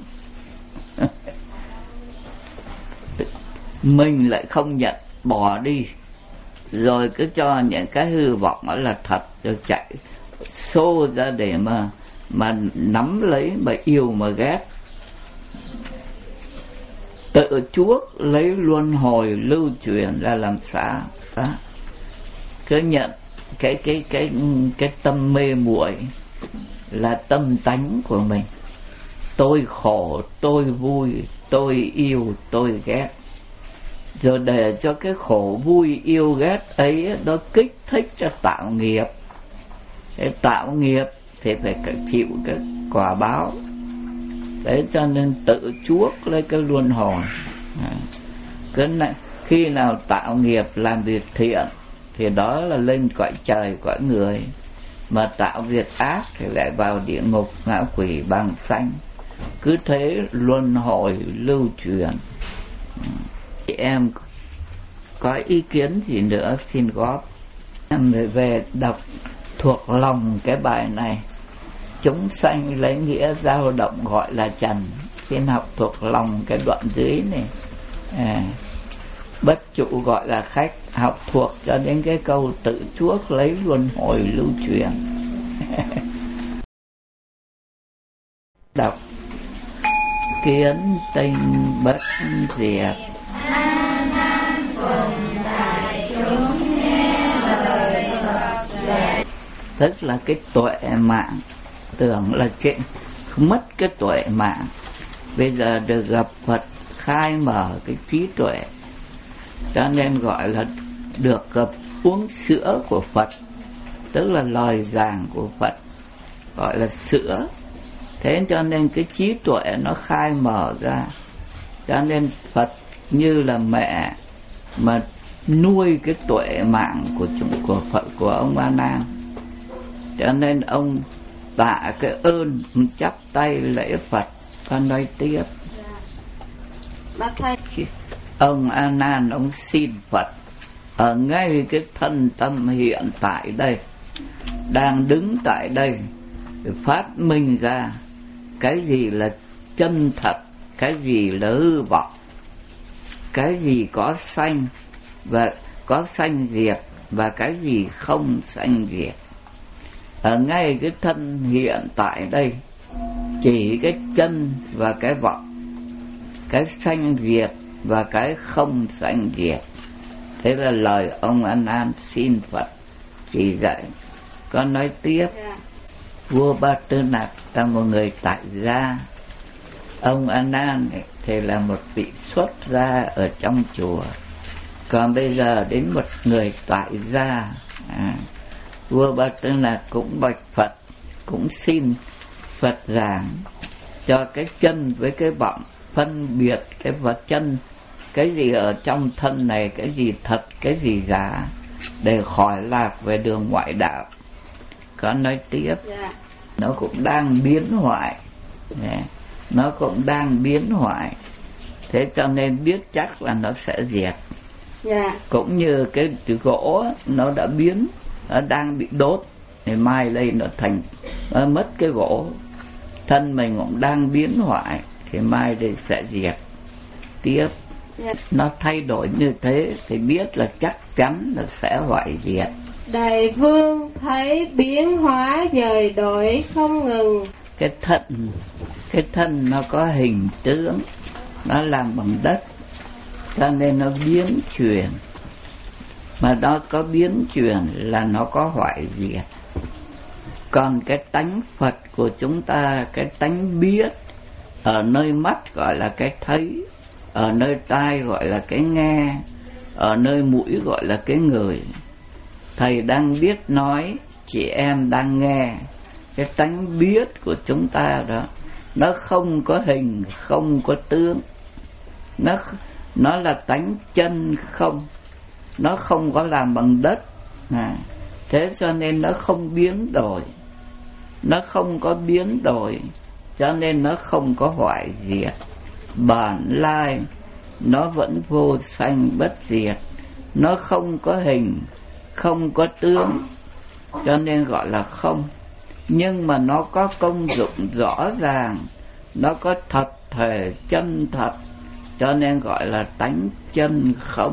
Mình lại không nhận, bỏ đi, rồi cứ cho những cái hư vọng đó là thật, rồi chạy xô ra để mà nắm lấy mà yêu mà ghét. Tự chuốc lấy luân hồi lưu truyền ra làm sao đó. Cứ nhận cái tâm mê muội là tâm tánh của mình. tôi khổ, tôi vui, tôi yêu, tôi ghét. Rồi để cho cái khổ vui yêu ghét ấy nó kích thích cho tạo nghiệp. Cái tạo nghiệp thì phải chịu cái quả báo. Đấy, cho nên tự chuốc lấy cái luân hồi. Cái này, khi nào tạo nghiệp làm việc thiện thì đó là lên cõi trời, cõi người. Mà tạo việc ác thì lại vào địa ngục, ngạ quỷ, bàng xanh. Cứ thế luân hồi lưu truyền. Chị em có ý kiến gì nữa xin góp. Em về đọc thuộc lòng cái bài này. Chúng sanh lấy nghĩa dao động gọi là trần. Xin học thuộc lòng cái đoạn dưới này. Bất trụ gọi là khách. Học thuộc cho đến cái câu tự chuốc lấy luân hồi lưu truyền. Đọc. Kiến tinh bất diệt, tức là cái tuệ mạng. Tưởng là chuyện mất cái tuệ mạng, bây giờ được gặp Phật khai mở cái trí tuệ, cho nên gọi là được gặp uống sữa của Phật, tức là lời giảng của Phật, gọi là sữa. Thế cho nên cái trí tuệ nó khai mở ra, cho nên Phật như là mẹ mà nuôi cái tuệ mạng của Phật, của ông A Nan. Cho nên ông tạ cái ơn, chắp tay lễ Phật. Con nói tiếp. Ông A Nan ông xin Phật ở ngay cái thân tâm hiện tại đây, đang đứng tại đây, phát minh ra cái gì là chân thật, cái gì là hư vọng, cái gì có sanh và có sanh diệt, và cái gì không sanh diệt. Ở ngay cái thân hiện tại đây chỉ cái chân và cái vọng, cái sanh diệt và cái không sanh diệt. Thế là lời ông A Nan xin Phật chỉ dạy. Con nói tiếp. Vua Ba Tư Nặc là một người tại gia. Ông A Nan thì là một vị xuất gia ở trong chùa. Còn bây giờ đến một người tại gia. Vua Ba Tư Nặc cũng bạch Phật, cũng xin Phật giảng cho cái chân với cái vọng phân biệt cái vật chân, cái gì ở trong thân này, cái gì thật, cái gì giả, để khỏi lạc về đường ngoại đạo. Con nói tiếp. Nó cũng đang biến hoại, nó cũng đang biến hoại. Thế cho nên biết chắc là nó sẽ diệt. Cũng như cái gỗ nó đã biến, nó đang bị đốt, thì mai đây nó mất cái gỗ. Thân mình cũng đang biến hoại, thì mai đây sẽ diệt. Tiếp. Nó thay đổi như thế thì biết là chắc chắn là sẽ hoại diệt. Đại vương thấy biến hóa dời đổi không ngừng. Cái thân nó có hình tướng, nó làm bằng đất, cho nên nó biến chuyển. Mà nó có biến chuyển là nó có hoại diệt. Còn cái tánh Phật của chúng ta, cái tánh biết, ở nơi mắt gọi là cái thấy, ở nơi tai gọi là cái nghe, ở nơi mũi gọi là cái ngửi. Thầy đang biết nói, chị em đang nghe. Cái tánh biết của chúng ta đó, nó không có hình, không có tướng. Nó là tánh chân không, nó không có làm bằng đất. Thế cho nên nó không biến đổi. Nó không có biến đổi, cho nên nó không có hoại diệt. Bản lai nó vẫn vô sanh bất diệt. Nó không có hình, không có tướng, cho nên gọi là không. Nhưng mà nó có công dụng rõ ràng, nó có thật thể chân thật, cho nên gọi là tánh chân không.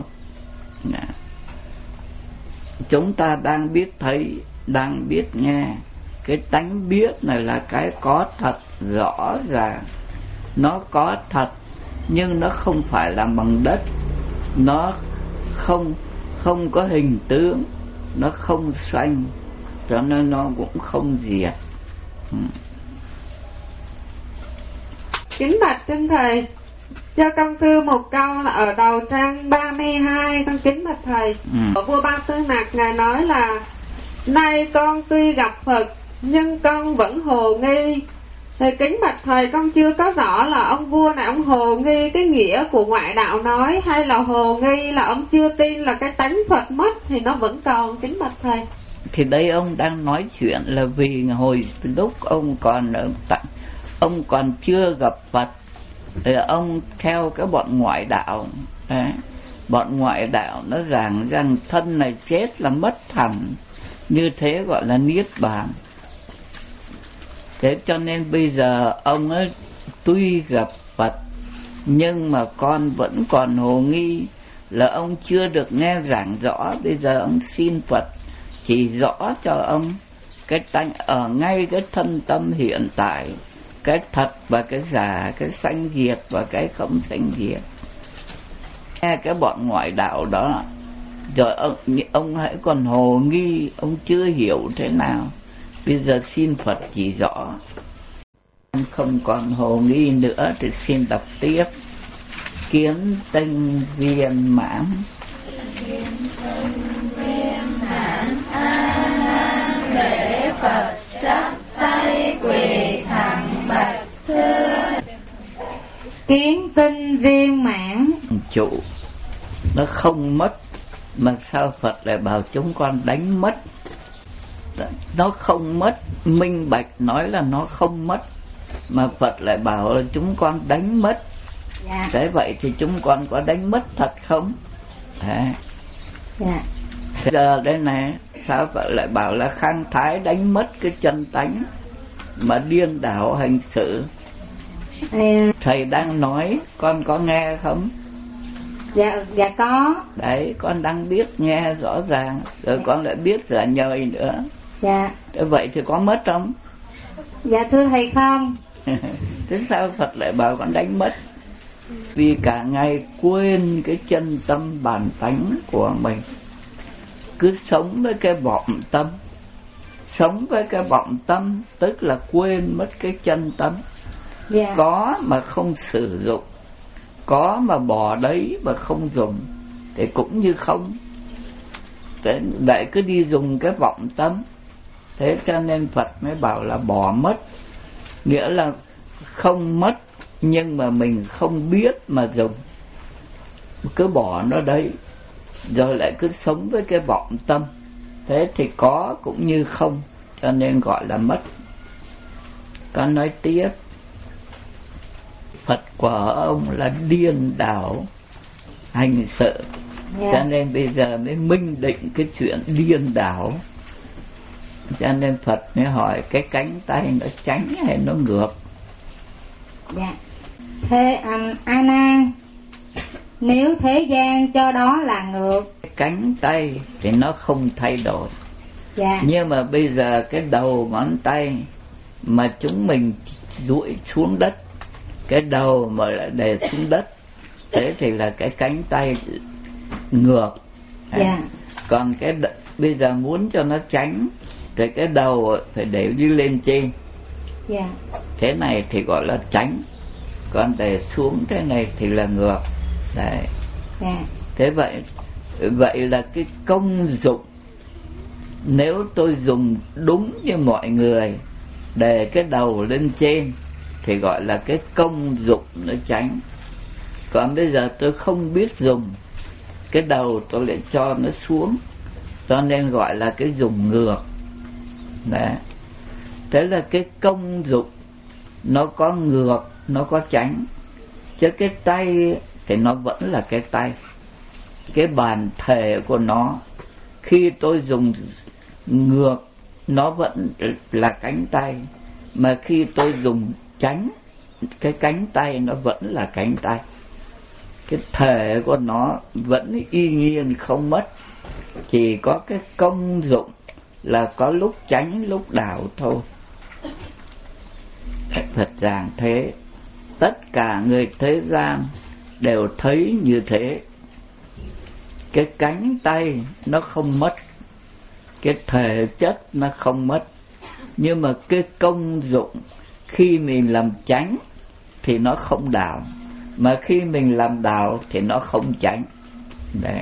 Chúng ta đang biết thấy, đang biết nghe. Cái tánh biết này là cái có thật rõ ràng. Nó có thật, nhưng nó không phải là bằng đất. Nó không có hình tướng, nó không sanh, cho nên nó cũng không diệt. Kính bạch chân thầy, cho con thưa một câu là ở đầu trang 32, con kính bạch thầy. Vua Ba Tư Nặc ngài nói là: nay con tuy gặp Phật nhưng con vẫn hồ nghi. Thì kính bạch thầy, con chưa có rõ là ông vua này ông hồ nghi cái nghĩa của ngoại đạo nói, hay là hồ nghi là ông chưa tin là cái tánh Phật mất thì nó vẫn còn, kính bạch thầy. Thì đây ông đang nói chuyện là vì hồi lúc ông còn chưa gặp Phật thì ông theo cái bọn ngoại đạo. Đấy. Bọn ngoại đạo nó giảng rằng thân này chết là mất hẳn, như thế gọi là niết bàn. Thế cho nên bây giờ ông ấy tuy gặp Phật nhưng mà con vẫn còn hồ nghi là ông chưa được nghe giảng rõ. Bây giờ ông xin Phật chỉ rõ cho ông cái tánh ở ngay cái thân tâm hiện tại, cái thật và cái giả, cái sanh diệt và cái không sanh diệt. Nghe cái bọn ngoại đạo đó rồi ông hãy còn hồ nghi, ông chưa hiểu thế nào. Bây giờ xin Phật chỉ rõ, không còn hồ nghi nữa thì xin đọc tiếp. Kiến tinh viên mãn, A Nan lễ Phật chắp tay quỳ thẳng bạch thưa. Kiến tinh viên mãn, chủ nó không mất, mà sao Phật lại bảo chúng con đánh mất? Nó không mất, minh bạch nói là nó không mất, mà Phật lại bảo là chúng con đánh mất. Thế vậy thì chúng con có đánh mất thật không? Thế giờ đây này, sao Phật lại bảo là khang thái đánh mất cái chân tánh mà điên đảo hành xử? Thầy đang nói, con có nghe không? Dạ có. Đấy, con đang biết nghe rõ ràng, rồi con lại biết giả nhời nữa. Dạ. Thế vậy thì có mất không? Dạ thưa thầy không. Thế sao Phật lại bảo con đánh mất? Vì cả ngày quên cái chân tâm bản tánh của mình, cứ sống với cái vọng tâm. Sống với cái vọng tâm tức là quên mất cái chân tâm. Có mà không sử dụng, có mà bỏ đấy mà không dùng thì cũng như không. Vậy cứ đi dùng cái vọng tâm. Thế cho nên Phật mới bảo là bỏ mất, nghĩa là không mất nhưng mà mình không biết mà dùng, cứ bỏ nó đấy rồi lại cứ sống với cái vọng tâm. Thế thì có cũng như không, cho nên gọi là mất. Con nói tiếp, Phật của ông là điên đảo hành sự, cho nên bây giờ mới minh định cái chuyện điên đảo. Cho nên Phật mới hỏi cái cánh tay nó tránh hay nó ngược? Thế A Nan, nếu thế gian cho đó là ngược, cái cánh tay thì nó không thay đổi. Nhưng mà bây giờ cái đầu ngón tay mà chúng mình duỗi xuống đất, cái đầu mà lại để xuống đất, thế thì là cái cánh tay ngược. Còn cái bây giờ muốn cho nó tránh thì cái đầu phải để đi lên trên. Thế này thì gọi là tránh, còn để xuống thế này thì là ngược. Đấy. Thế vậy là cái công dụng, nếu tôi dùng đúng như mọi người để cái đầu lên trên thì gọi là cái công dụng nó tránh. Còn bây giờ tôi không biết dùng, cái đầu tôi lại cho nó xuống, cho nên gọi là cái dùng ngược. Đấy. Thế là cái công dụng nó có ngược, nó có tránh. Chứ cái tay thì nó vẫn là cái tay, cái bản thể của nó. Khi tôi dùng ngược nó vẫn là cánh tay, mà khi tôi dùng tránh, cái cánh tay nó vẫn là cánh tay. Cái thể của nó vẫn y nhiên không mất, chỉ có cái công dụng là có lúc tránh lúc đảo thôi. Phật giảng thế, tất cả người thế gian đều thấy như thế. Cái cánh tay nó không mất, cái thể chất nó không mất, nhưng mà cái công dụng khi mình làm tránh thì nó không đảo, mà khi mình làm đảo thì nó không tránh. Đấy.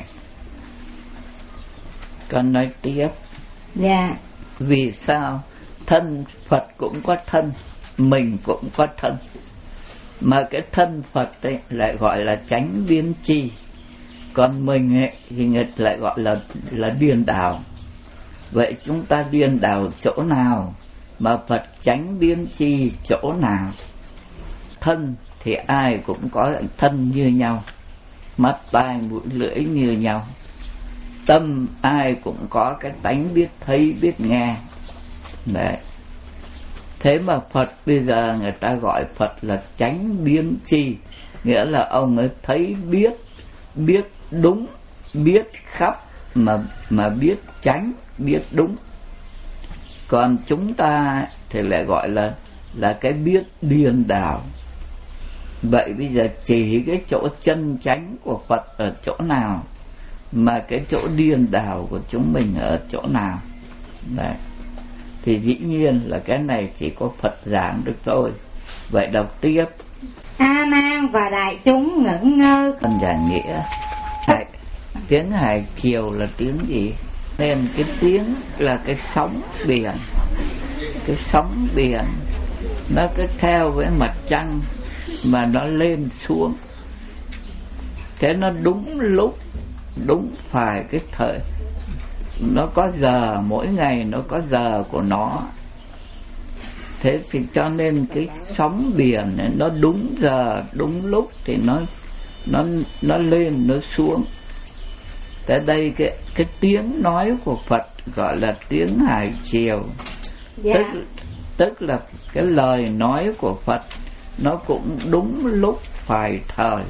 Con nói tiếp. Dạ. Vì sao thân Phật cũng có thân, mình cũng có thân, mà cái thân Phật ấy lại gọi là chánh biến chi, còn mình ấy thì người lại gọi là điên đảo. Vậy chúng ta điên đảo chỗ nào, mà Phật chánh biến chi chỗ nào? Thân thì ai cũng có thân như nhau, mắt tai mũi lưỡi như nhau. Tâm ai cũng có cái tánh biết thấy biết nghe. Đấy. Thế mà Phật bây giờ người ta gọi Phật là chánh biến chi, nghĩa là ông ấy thấy biết đúng, biết khắp, mà biết chánh, biết đúng. Còn chúng ta thì lại gọi là cái biết điên đảo. Vậy bây giờ chỉ cái chỗ chân chánh của Phật ở chỗ nào, mà cái chỗ điên đảo của chúng mình ở chỗ nào? Đấy. Thì dĩ nhiên là cái này chỉ có Phật giảng được thôi. Vậy đọc tiếp. A Nan và đại chúng ngẩn ngơ. Phần giải nghĩa. Tiếng Hải Triều là tiếng gì? Nên cái tiếng là cái sóng biển. Cái sóng biển nó cứ theo với mặt trăng mà nó lên xuống. Thế nó đúng lúc, đúng phải cái thời. Nó có giờ, mỗi ngày nó có giờ của nó. Thế thì cho nên cái sóng biển này nó đúng giờ, đúng lúc thì nó lên, nó xuống. Tới đây cái tiếng nói của Phật gọi là tiếng Hải Triều. Yeah. Tức là cái lời nói của Phật nó cũng đúng lúc phải thời.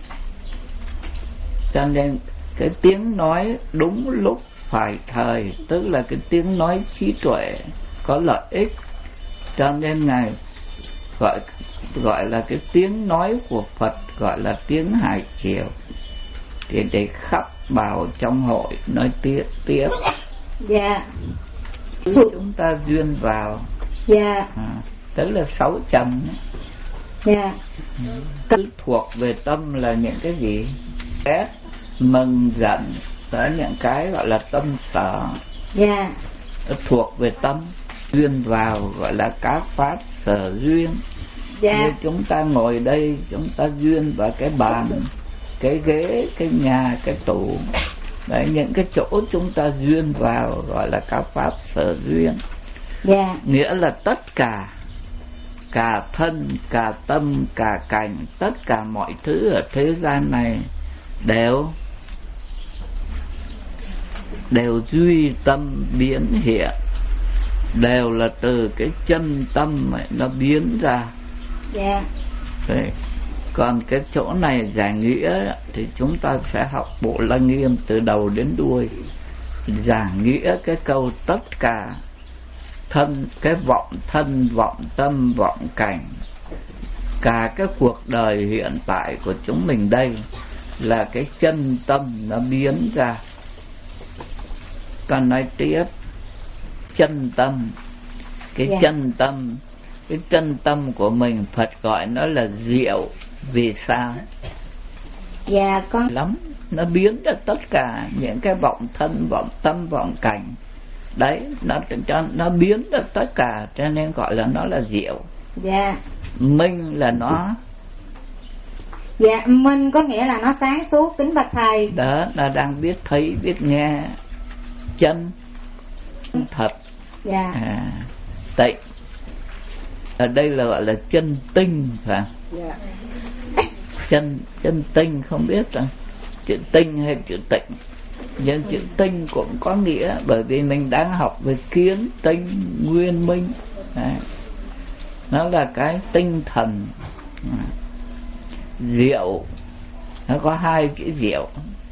Cho nên cái tiếng nói đúng lúc phải thời, tức là cái tiếng nói trí tuệ có lợi ích. Cho nên Ngài gọi là cái tiếng nói của Phật gọi là tiếng Hải Triều. Thì để khắp bảo trong hội nói tiếp. Dạ. Chúng ta duyên vào. Dạ. Tức là 6 trần. Dạ. Cứ thuộc về tâm là những cái gì? Ghét, mừng, giận, đó những cái gọi là tâm sở. Dạ. Thuộc về tâm. Duyên vào gọi là các pháp sở duyên. Dạ. Như chúng ta ngồi đây, chúng ta duyên vào cái bàn, cái ghế, cái nhà, cái tủ. Đấy, những cái chỗ chúng ta duyên vào gọi là các pháp sở duyên. Yeah. Nghĩa là tất cả, cả thân, cả tâm, cả cảnh, tất cả mọi thứ ở thế gian này đều duy tâm biến hiện, đều là từ cái chân tâm này nó biến ra. Yeah. Đấy. Còn cái chỗ này giải nghĩa thì chúng ta sẽ học Bộ Lăng Nghiêm từ đầu đến đuôi, giảng nghĩa cái câu tất cả thân, cái vọng thân, vọng tâm, vọng cảnh, cả cái cuộc đời hiện tại của chúng mình đây là cái chân tâm nó biến ra. Còn nói tiếp, chân tâm, cái chân tâm của mình Phật gọi nó là diệu. Vì sao? Dạ con lắm, nó biến ra tất cả những cái vọng thân, vọng tâm, vọng cảnh. Đấy, nó biến ra tất cả, cho nên gọi là nó là diệu. Dạ. Minh là nó. Dạ, minh có nghĩa là nó sáng suốt, kính bạch thầy. Đó, nó đang biết thấy, biết nghe. Chân thật. Dạ. Tịnh. Ở đây là gọi là chân tinh, phải không? Dạ. Chân tinh không biết là chữ tinh hay chữ tịnh. Nhưng chữ tinh cũng có nghĩa, bởi vì mình đang học về kiến, tinh, nguyên, minh. Đấy. Nó là cái tinh thần. Diệu, nó có 2 chữ diệu.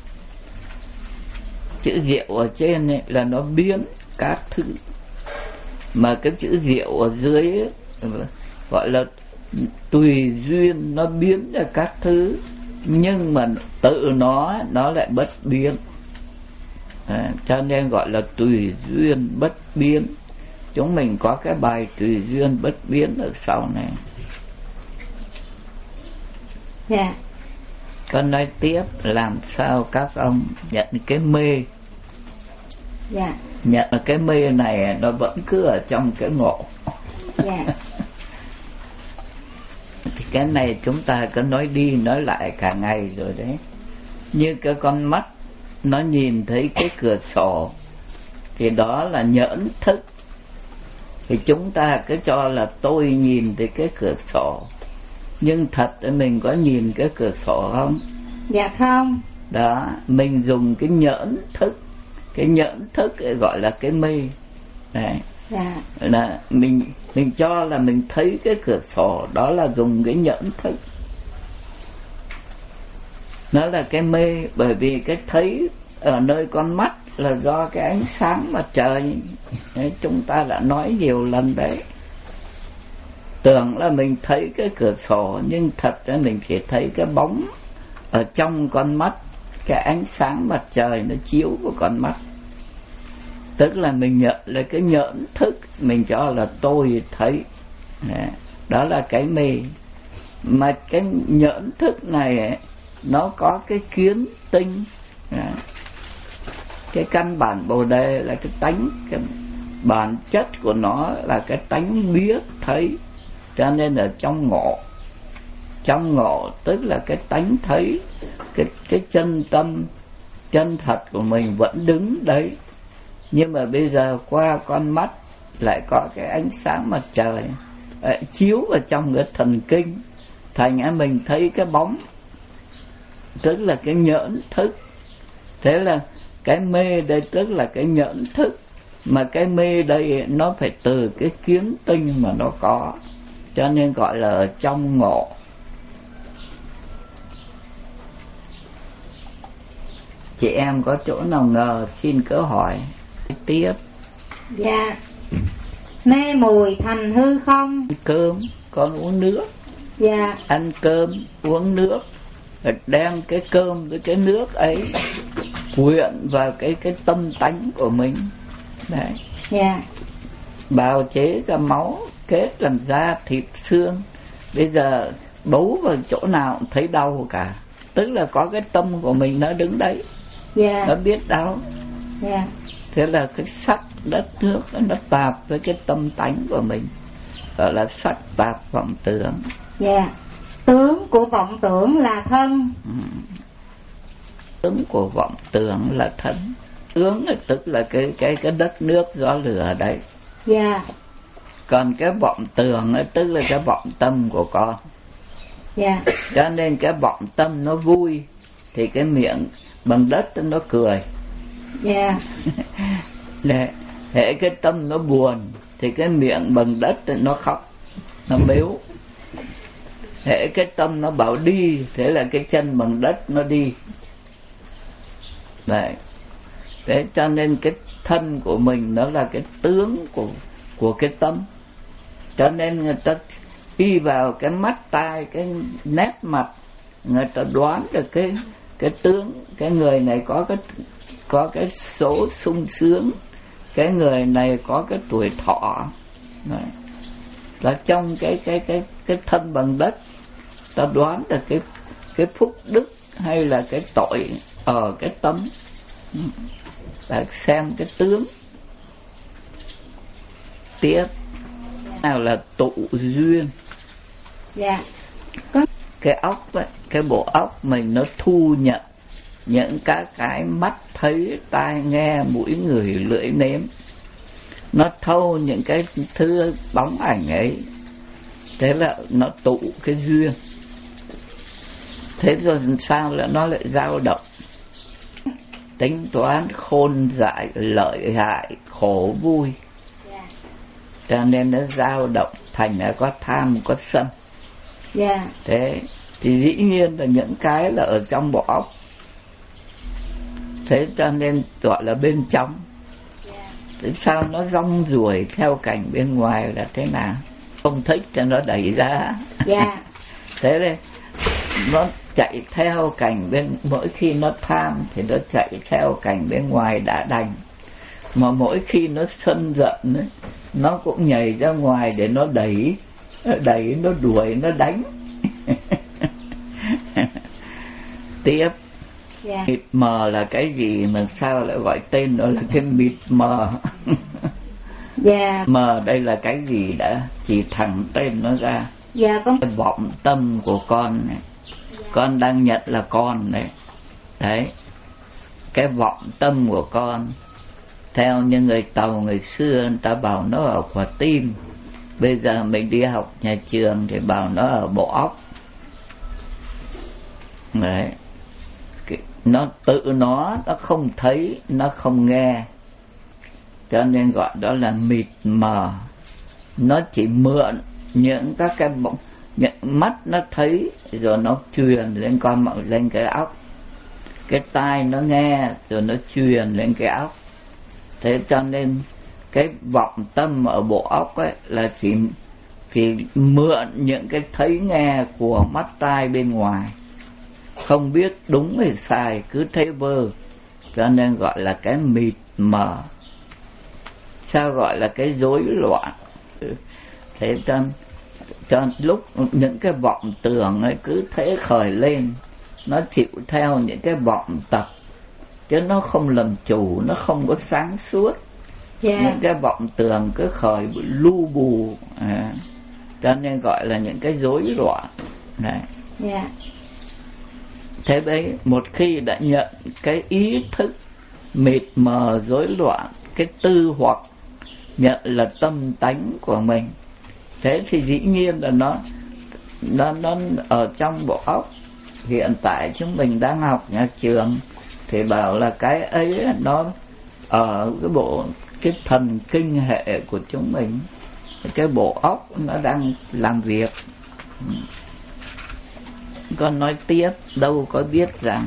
Chữ diệu ở trên ấy là nó biến các thứ, mà cái chữ diệu ở dưới ấy, gọi là tùy duyên, nó biến ra các thứ, nhưng mà tự nó lại bất biến. Cho nên gọi là tùy duyên bất biến. Chúng mình có cái bài tùy duyên bất biến ở sau này. Dạ. Con nói tiếp, làm sao các ông nhận cái mê? Dạ. Nhận cái mê này nó vẫn cứ ở trong cái ngộ. Dạ. Thì cái này chúng ta cứ nói đi nói lại cả ngày rồi đấy. Như cái con mắt nó nhìn thấy cái cửa sổ thì đó là nhẫn thức. Thì chúng ta cứ cho là tôi nhìn thấy cái cửa sổ, nhưng thật mình có nhìn cái cửa sổ không? Dạ không. Đó, mình dùng cái nhẫn thức. Cái nhẫn thức gọi là cái mê. Đấy. Dạ. Là mình cho là mình thấy cái cửa sổ, đó là dùng cái nhẫn thức. Nó là cái mê, bởi vì cái thấy ở nơi con mắt là do cái ánh sáng mặt trời. Đấy, chúng ta đã nói nhiều lần đấy. Tưởng là mình thấy cái cửa sổ, nhưng thật ra mình chỉ thấy cái bóng ở trong con mắt, cái ánh sáng mặt trời nó chiếu vào con mắt. Tức là mình nhận là cái nhẫn thức, mình cho là tôi thấy. Đó là cái mê. Mà cái nhẫn thức này ấy, nó có cái kiến tinh. Cái căn bản Bồ Đề là cái tánh, cái bản chất của nó là cái tánh biết thấy. Cho nên ở trong ngộ, trong ngộ tức là cái tánh thấy, cái chân tâm, chân thật của mình vẫn đứng đấy. Nhưng mà bây giờ qua con mắt lại có cái ánh sáng mặt trời chiếu vào trong cái thần kinh, thành ra mình thấy cái bóng, tức là cái nhẫn thức. Thế là cái mê đây tức là cái nhẫn thức. Mà cái mê đây nó phải từ cái kiến tinh mà nó có, cho nên gọi là ở trong ngộ. Chị em có chỗ nào ngờ xin cớ hỏi tiếp. Dạ. Mê mùi thành hư không. Ăn cơm con uống nước. Dạ. Ăn cơm uống nước, đem cái cơm với cái nước ấy quyện vào cái tâm tánh của mình. Đấy. Dạ. Bào chế ra máu, kết làm da thịt xương. Bây giờ bấu vào chỗ nào cũng thấy đau cả. Tức là có cái tâm của mình nó đứng đấy. Dạ. Nó biết đau. Dạ. Thế là cái sắc đất nước nó tạp với cái tâm tánh của mình, gọi là sắc tạp vọng tưởng. Dạ. Tướng của vọng tưởng là thân. Tướng của vọng tưởng là thân. Tướng tức là cái đất nước gió lửa đấy. Dạ. Còn cái vọng tưởng tức là cái vọng tâm của con. Dạ. Cho nên cái vọng tâm nó vui thì cái miệng bằng đất nó cười. Dạ. Hễ cái tâm nó buồn thì cái miệng bằng đất nó khóc, nó mếu. Hễ cái tâm nó bảo đi, thế là cái chân bằng đất nó đi. Đấy. Thế cho nên cái thân của mình nó là cái tướng của cái tâm. Cho nên người ta đi vào cái mắt tai, cái nét mặt, người ta đoán được cái tướng, cái người này có cái số sung sướng, cái người này có cái tuổi thọ. Đấy. Là trong cái thân bằng đất, ta đoán được cái phúc đức hay là cái tội ở cái tâm. Và xem cái tướng. Tiếp nào là tụ duyên. Dạ. Cái óc ấy, cái bộ óc mình nó thu nhận những cái mắt thấy, tai nghe, mũi ngửi, lưỡi nếm. Nó thâu những cái thứ bóng ảnh ấy. Thế là nó tụ cái duyên. Thế rồi sao là nó lại dao động? Tính toán khôn dại, lợi hại, khổ vui. Cho nên nó dao động thành là có tham, có sân. Thế thì dĩ nhiên là những cái là ở trong bộ óc. Thế cho nên gọi là bên trong. Thế sao nó rong ruổi theo cảnh bên ngoài là thế nào? Không thích cho nó đẩy ra. Thế nên nó chạy theo cảnh bên, mỗi khi nó tham thì nó chạy theo cảnh bên ngoài đã đành. Mà mỗi khi nó sân giận ấy, nó cũng nhảy ra ngoài để nó đẩy, nó đuổi, nó đánh. Tiếp. Mịt mờ là cái gì mà sao lại gọi tên đó là cái mịt mờ? Mờ đây là cái gì đã? Chỉ thẳng tên nó ra. Con cái vọng tâm của con này. Con đang nhận là con này. Đấy. Cái vọng tâm của con, theo như người Tàu ngày xưa người ta bảo nó ở quả tim. Bây giờ mình đi học nhà trường thì bảo nó ở bộ óc. Đấy. Nó tự nó không thấy, nó không nghe, cho nên gọi đó là mịt mờ. Nó chỉ mượn những các cái những mắt nó thấy rồi nó truyền lên cái óc, cái tai nó nghe rồi nó truyền lên cái óc. Thế cho nên cái vọng tâm ở bộ óc ấy là chỉ mượn những cái thấy nghe của mắt tai bên ngoài, không biết đúng hay sai, cứ thế vơ, cho nên gọi là cái mịt mờ. Sao gọi là cái rối loạn? Thế cho lúc những cái vọng tưởng ấy cứ thế khởi lên, nó chịu theo những cái vọng tập, chứ nó không làm chủ, nó không có sáng suốt. Những cái vọng tưởng cứ khởi lu bù, cho nên gọi là những cái rối loạn này. Thế đấy, một khi đã nhận cái ý thức mịt mờ rối loạn, cái tư hoặc nhận là tâm tánh của mình, thế thì dĩ nhiên là nó ở trong bộ óc. Hiện tại chúng mình đang học nhà trường thì bảo là cái ấy nó ở cái thần kinh hệ của chúng mình, cái bộ óc nó đang làm việc. Con nói tiếp, đâu có biết rằng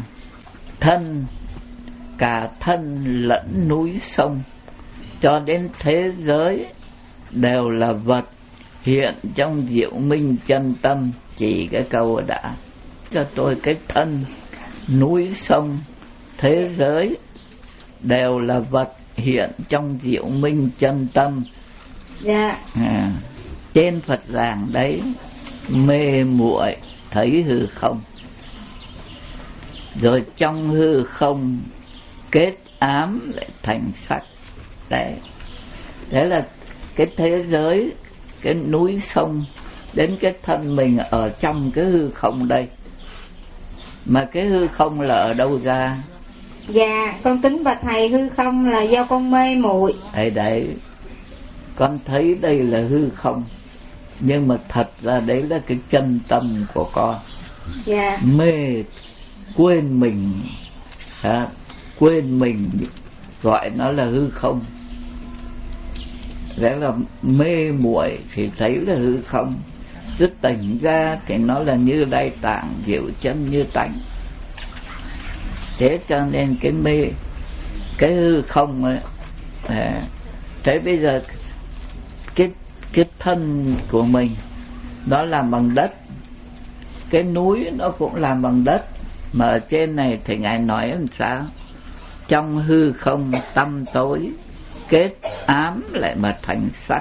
cả thân lẫn núi sông cho đến thế giới đều là vật hiện trong diệu minh chân tâm. Chỉ cái câu đã cho tôi, cái thân, núi sông, thế giới đều là vật hiện trong diệu minh chân tâm. Trên Phật giảng đấy, mê muội thấy hư không, rồi trong hư không kết ám lại thành sắc. Đấy là cái thế giới, cái núi sông, đến cái thân mình ở trong cái hư không đây. Mà cái hư không là ở đâu ra? Con kính bạch thầy, hư không là do con mê muội. Đấy, con thấy đây là hư không, nhưng mà thật ra đấy là cái chân tâm của con. Mê, quên mình, quên mình, gọi nó là hư không. Đấy là mê muội thì thấy là hư không, chứ tỉnh ra thì nó là như Đại Tạng diệu chân như tánh. Thế cho nên cái mê, cái hư không ấy. Thế bây giờ cái thân của mình nó làm bằng đất, cái núi nó cũng làm bằng đất, mà ở trên này thì Ngài nói làm sao? Trong hư không tăm tối kết ám lại mà thành sắc.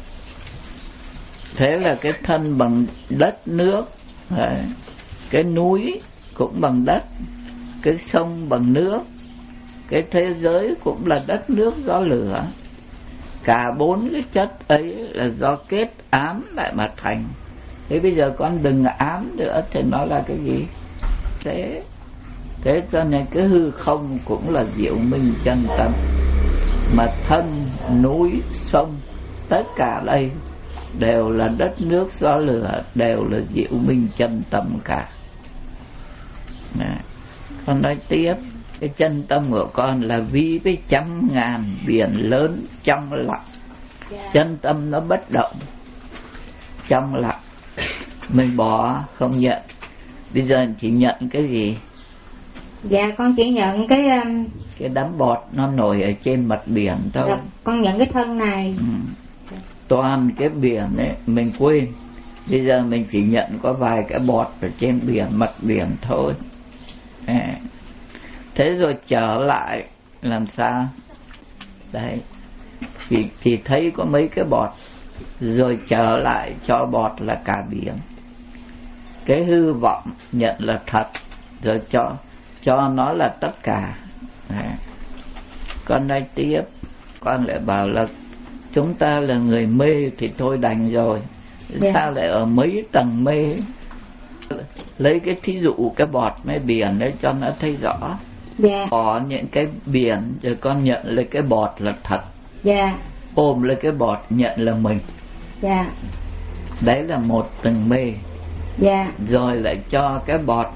Thế là cái thân bằng đất nước, cái núi cũng bằng đất, cái sông bằng nước, cái thế giới cũng là đất nước gió lửa. Cả bốn cái chất ấy là do kết ám lại mà thành. Thế bây giờ con đừng ám nữa thì nó là cái gì? Thế cho nên cái hư không cũng là diệu minh chân tâm. Mà thân, núi, sông, tất cả đây đều là đất nước gió lửa, đều là diệu minh chân tâm cả. Con nói tiếp, cái chân tâm của con là ví với 100.000 biển lớn trong lặng. Chân tâm nó bất động, trong lặng. Mình bỏ không nhận. Bây giờ chỉ nhận cái gì? Con chỉ nhận cái đám bọt nó nổi ở trên mặt biển thôi. Con nhận cái thân này. Toàn cái biển ấy mình quên. Bây giờ mình chỉ nhận có vài cái bọt ở trên biển, mặt biển thôi. Thế rồi trở lại làm sao? Đấy, chỉ thấy có mấy cái bọt, rồi trở lại cho bọt là cả biển. Cái hư vọng nhận là thật, rồi cho nó là tất cả. Đấy. Con nói tiếp, con lại bảo là chúng ta là người mê thì thôi đành rồi. Sao lại ở mấy tầng mê? Lấy cái thí dụ cái bọt mấy biển đấy cho nó thấy rõ. Có những cái biển rồi con nhận lấy cái bọt là thật. Ôm lấy cái bọt nhận là mình. Đấy là một tầng mê. Rồi lại cho cái bọt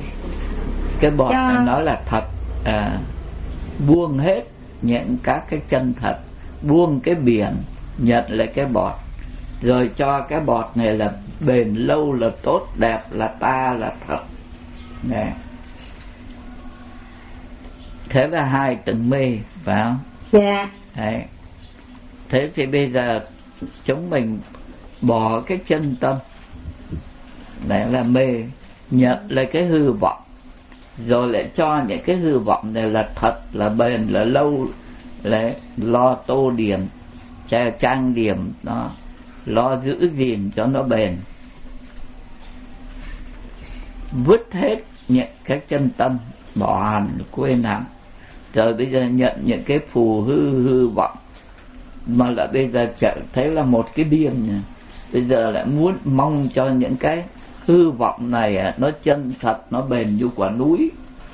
này nó là thật. Buông hết những các cái chân thật, buông cái biển nhận lấy cái bọt, rồi cho cái bọt này là bền lâu, là tốt đẹp, là ta, là thật. Nè. Thế là hai tầng mê, phải không? Đấy. Thế thì bây giờ chúng mình bỏ cái chân tâm, đấy là mê, nhận lấy cái hư vọng, rồi lại cho những cái hư vọng này là thật, là bền, là lâu, là lo tô điểm, trang điểm nó, lo giữ gìn cho nó bền. Vứt hết những cái chân tâm, bỏ hẳn, quên hẳn. Rồi bây giờ nhận những cái phù hư vọng, mà lại bây giờ thấy là một cái điên này. Bây giờ lại muốn mong cho những cái hư vọng này nó chân thật, nó bền như quả núi.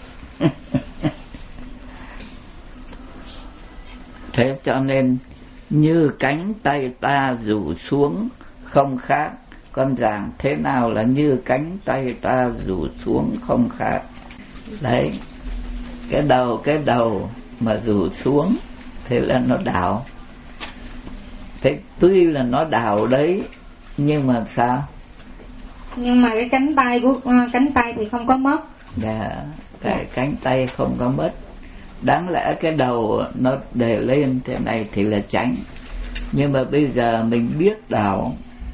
Thế cho nên như cánh tay ta rủ xuống không khác. Con giảng thế nào là như cánh tay ta rủ xuống không khác. Đấy, cái đầu mà rủ xuống thế là nó đảo. Thế tuy là nó đảo đấy, nhưng mà sao? Nhưng mà cái cánh tay thì không có mất. Cái cánh tay không có mất. Đáng lẽ cái đầu nó để lên thế này thì là tránh. Nhưng mà bây giờ mình biết đảo,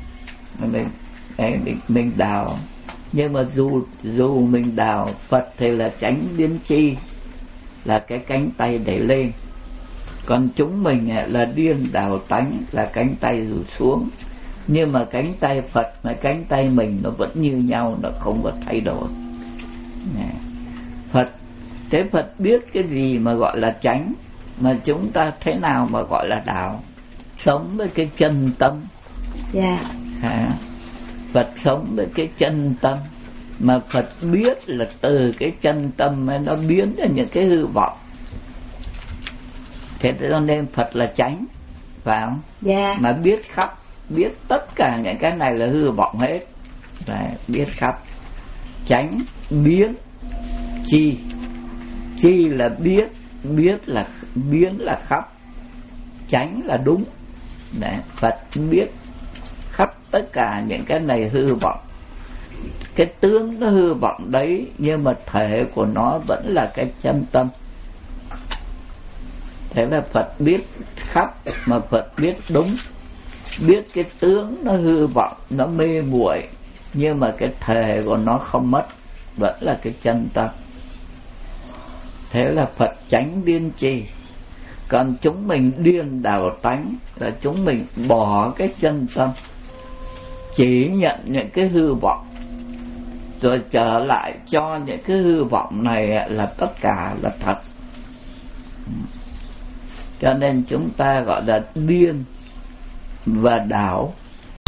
mình đảo. Nhưng mà dù mình đảo, Phật thì là tránh biến chi, là cái cánh tay để lên. Còn chúng mình là điên đảo tánh, là cánh tay rủ xuống. Nhưng mà cánh tay Phật và cánh tay mình nó vẫn như nhau, nó không có thay đổi. Thế Phật biết cái gì mà gọi là tránh, mà chúng ta thế nào mà gọi là đảo. Sống với cái chân tâm. Phật sống với cái chân tâm, mà Phật biết là từ cái chân tâm nó biến ra những cái hư vọng. Thế cho nên Phật là tránh, phải không? Mà biết khắp, biết tất cả những cái này là hư vọng hết. Đấy, biết khắp. Tránh, biến, chi. Chi là biết là biến là khắp. Tránh là đúng. Đấy, Phật biết khắp tất cả những cái này hư vọng. Cái tướng nó hư vọng đấy, nhưng mà thể của nó vẫn là cái chân tâm. Thế là Phật biết khắp, mà Phật biết đúng. Biết cái tướng nó hư vọng, nó mê muội, nhưng mà cái thể của nó không mất, vẫn là cái chân tâm. Thế là Phật tránh điên trì. Còn chúng mình điên đảo tánh, là chúng mình bỏ cái chân tâm, chỉ nhận những cái hư vọng, rồi trở lại cho những cái hư vọng này là tất cả là thật. Cho nên chúng ta gọi là điên và đảo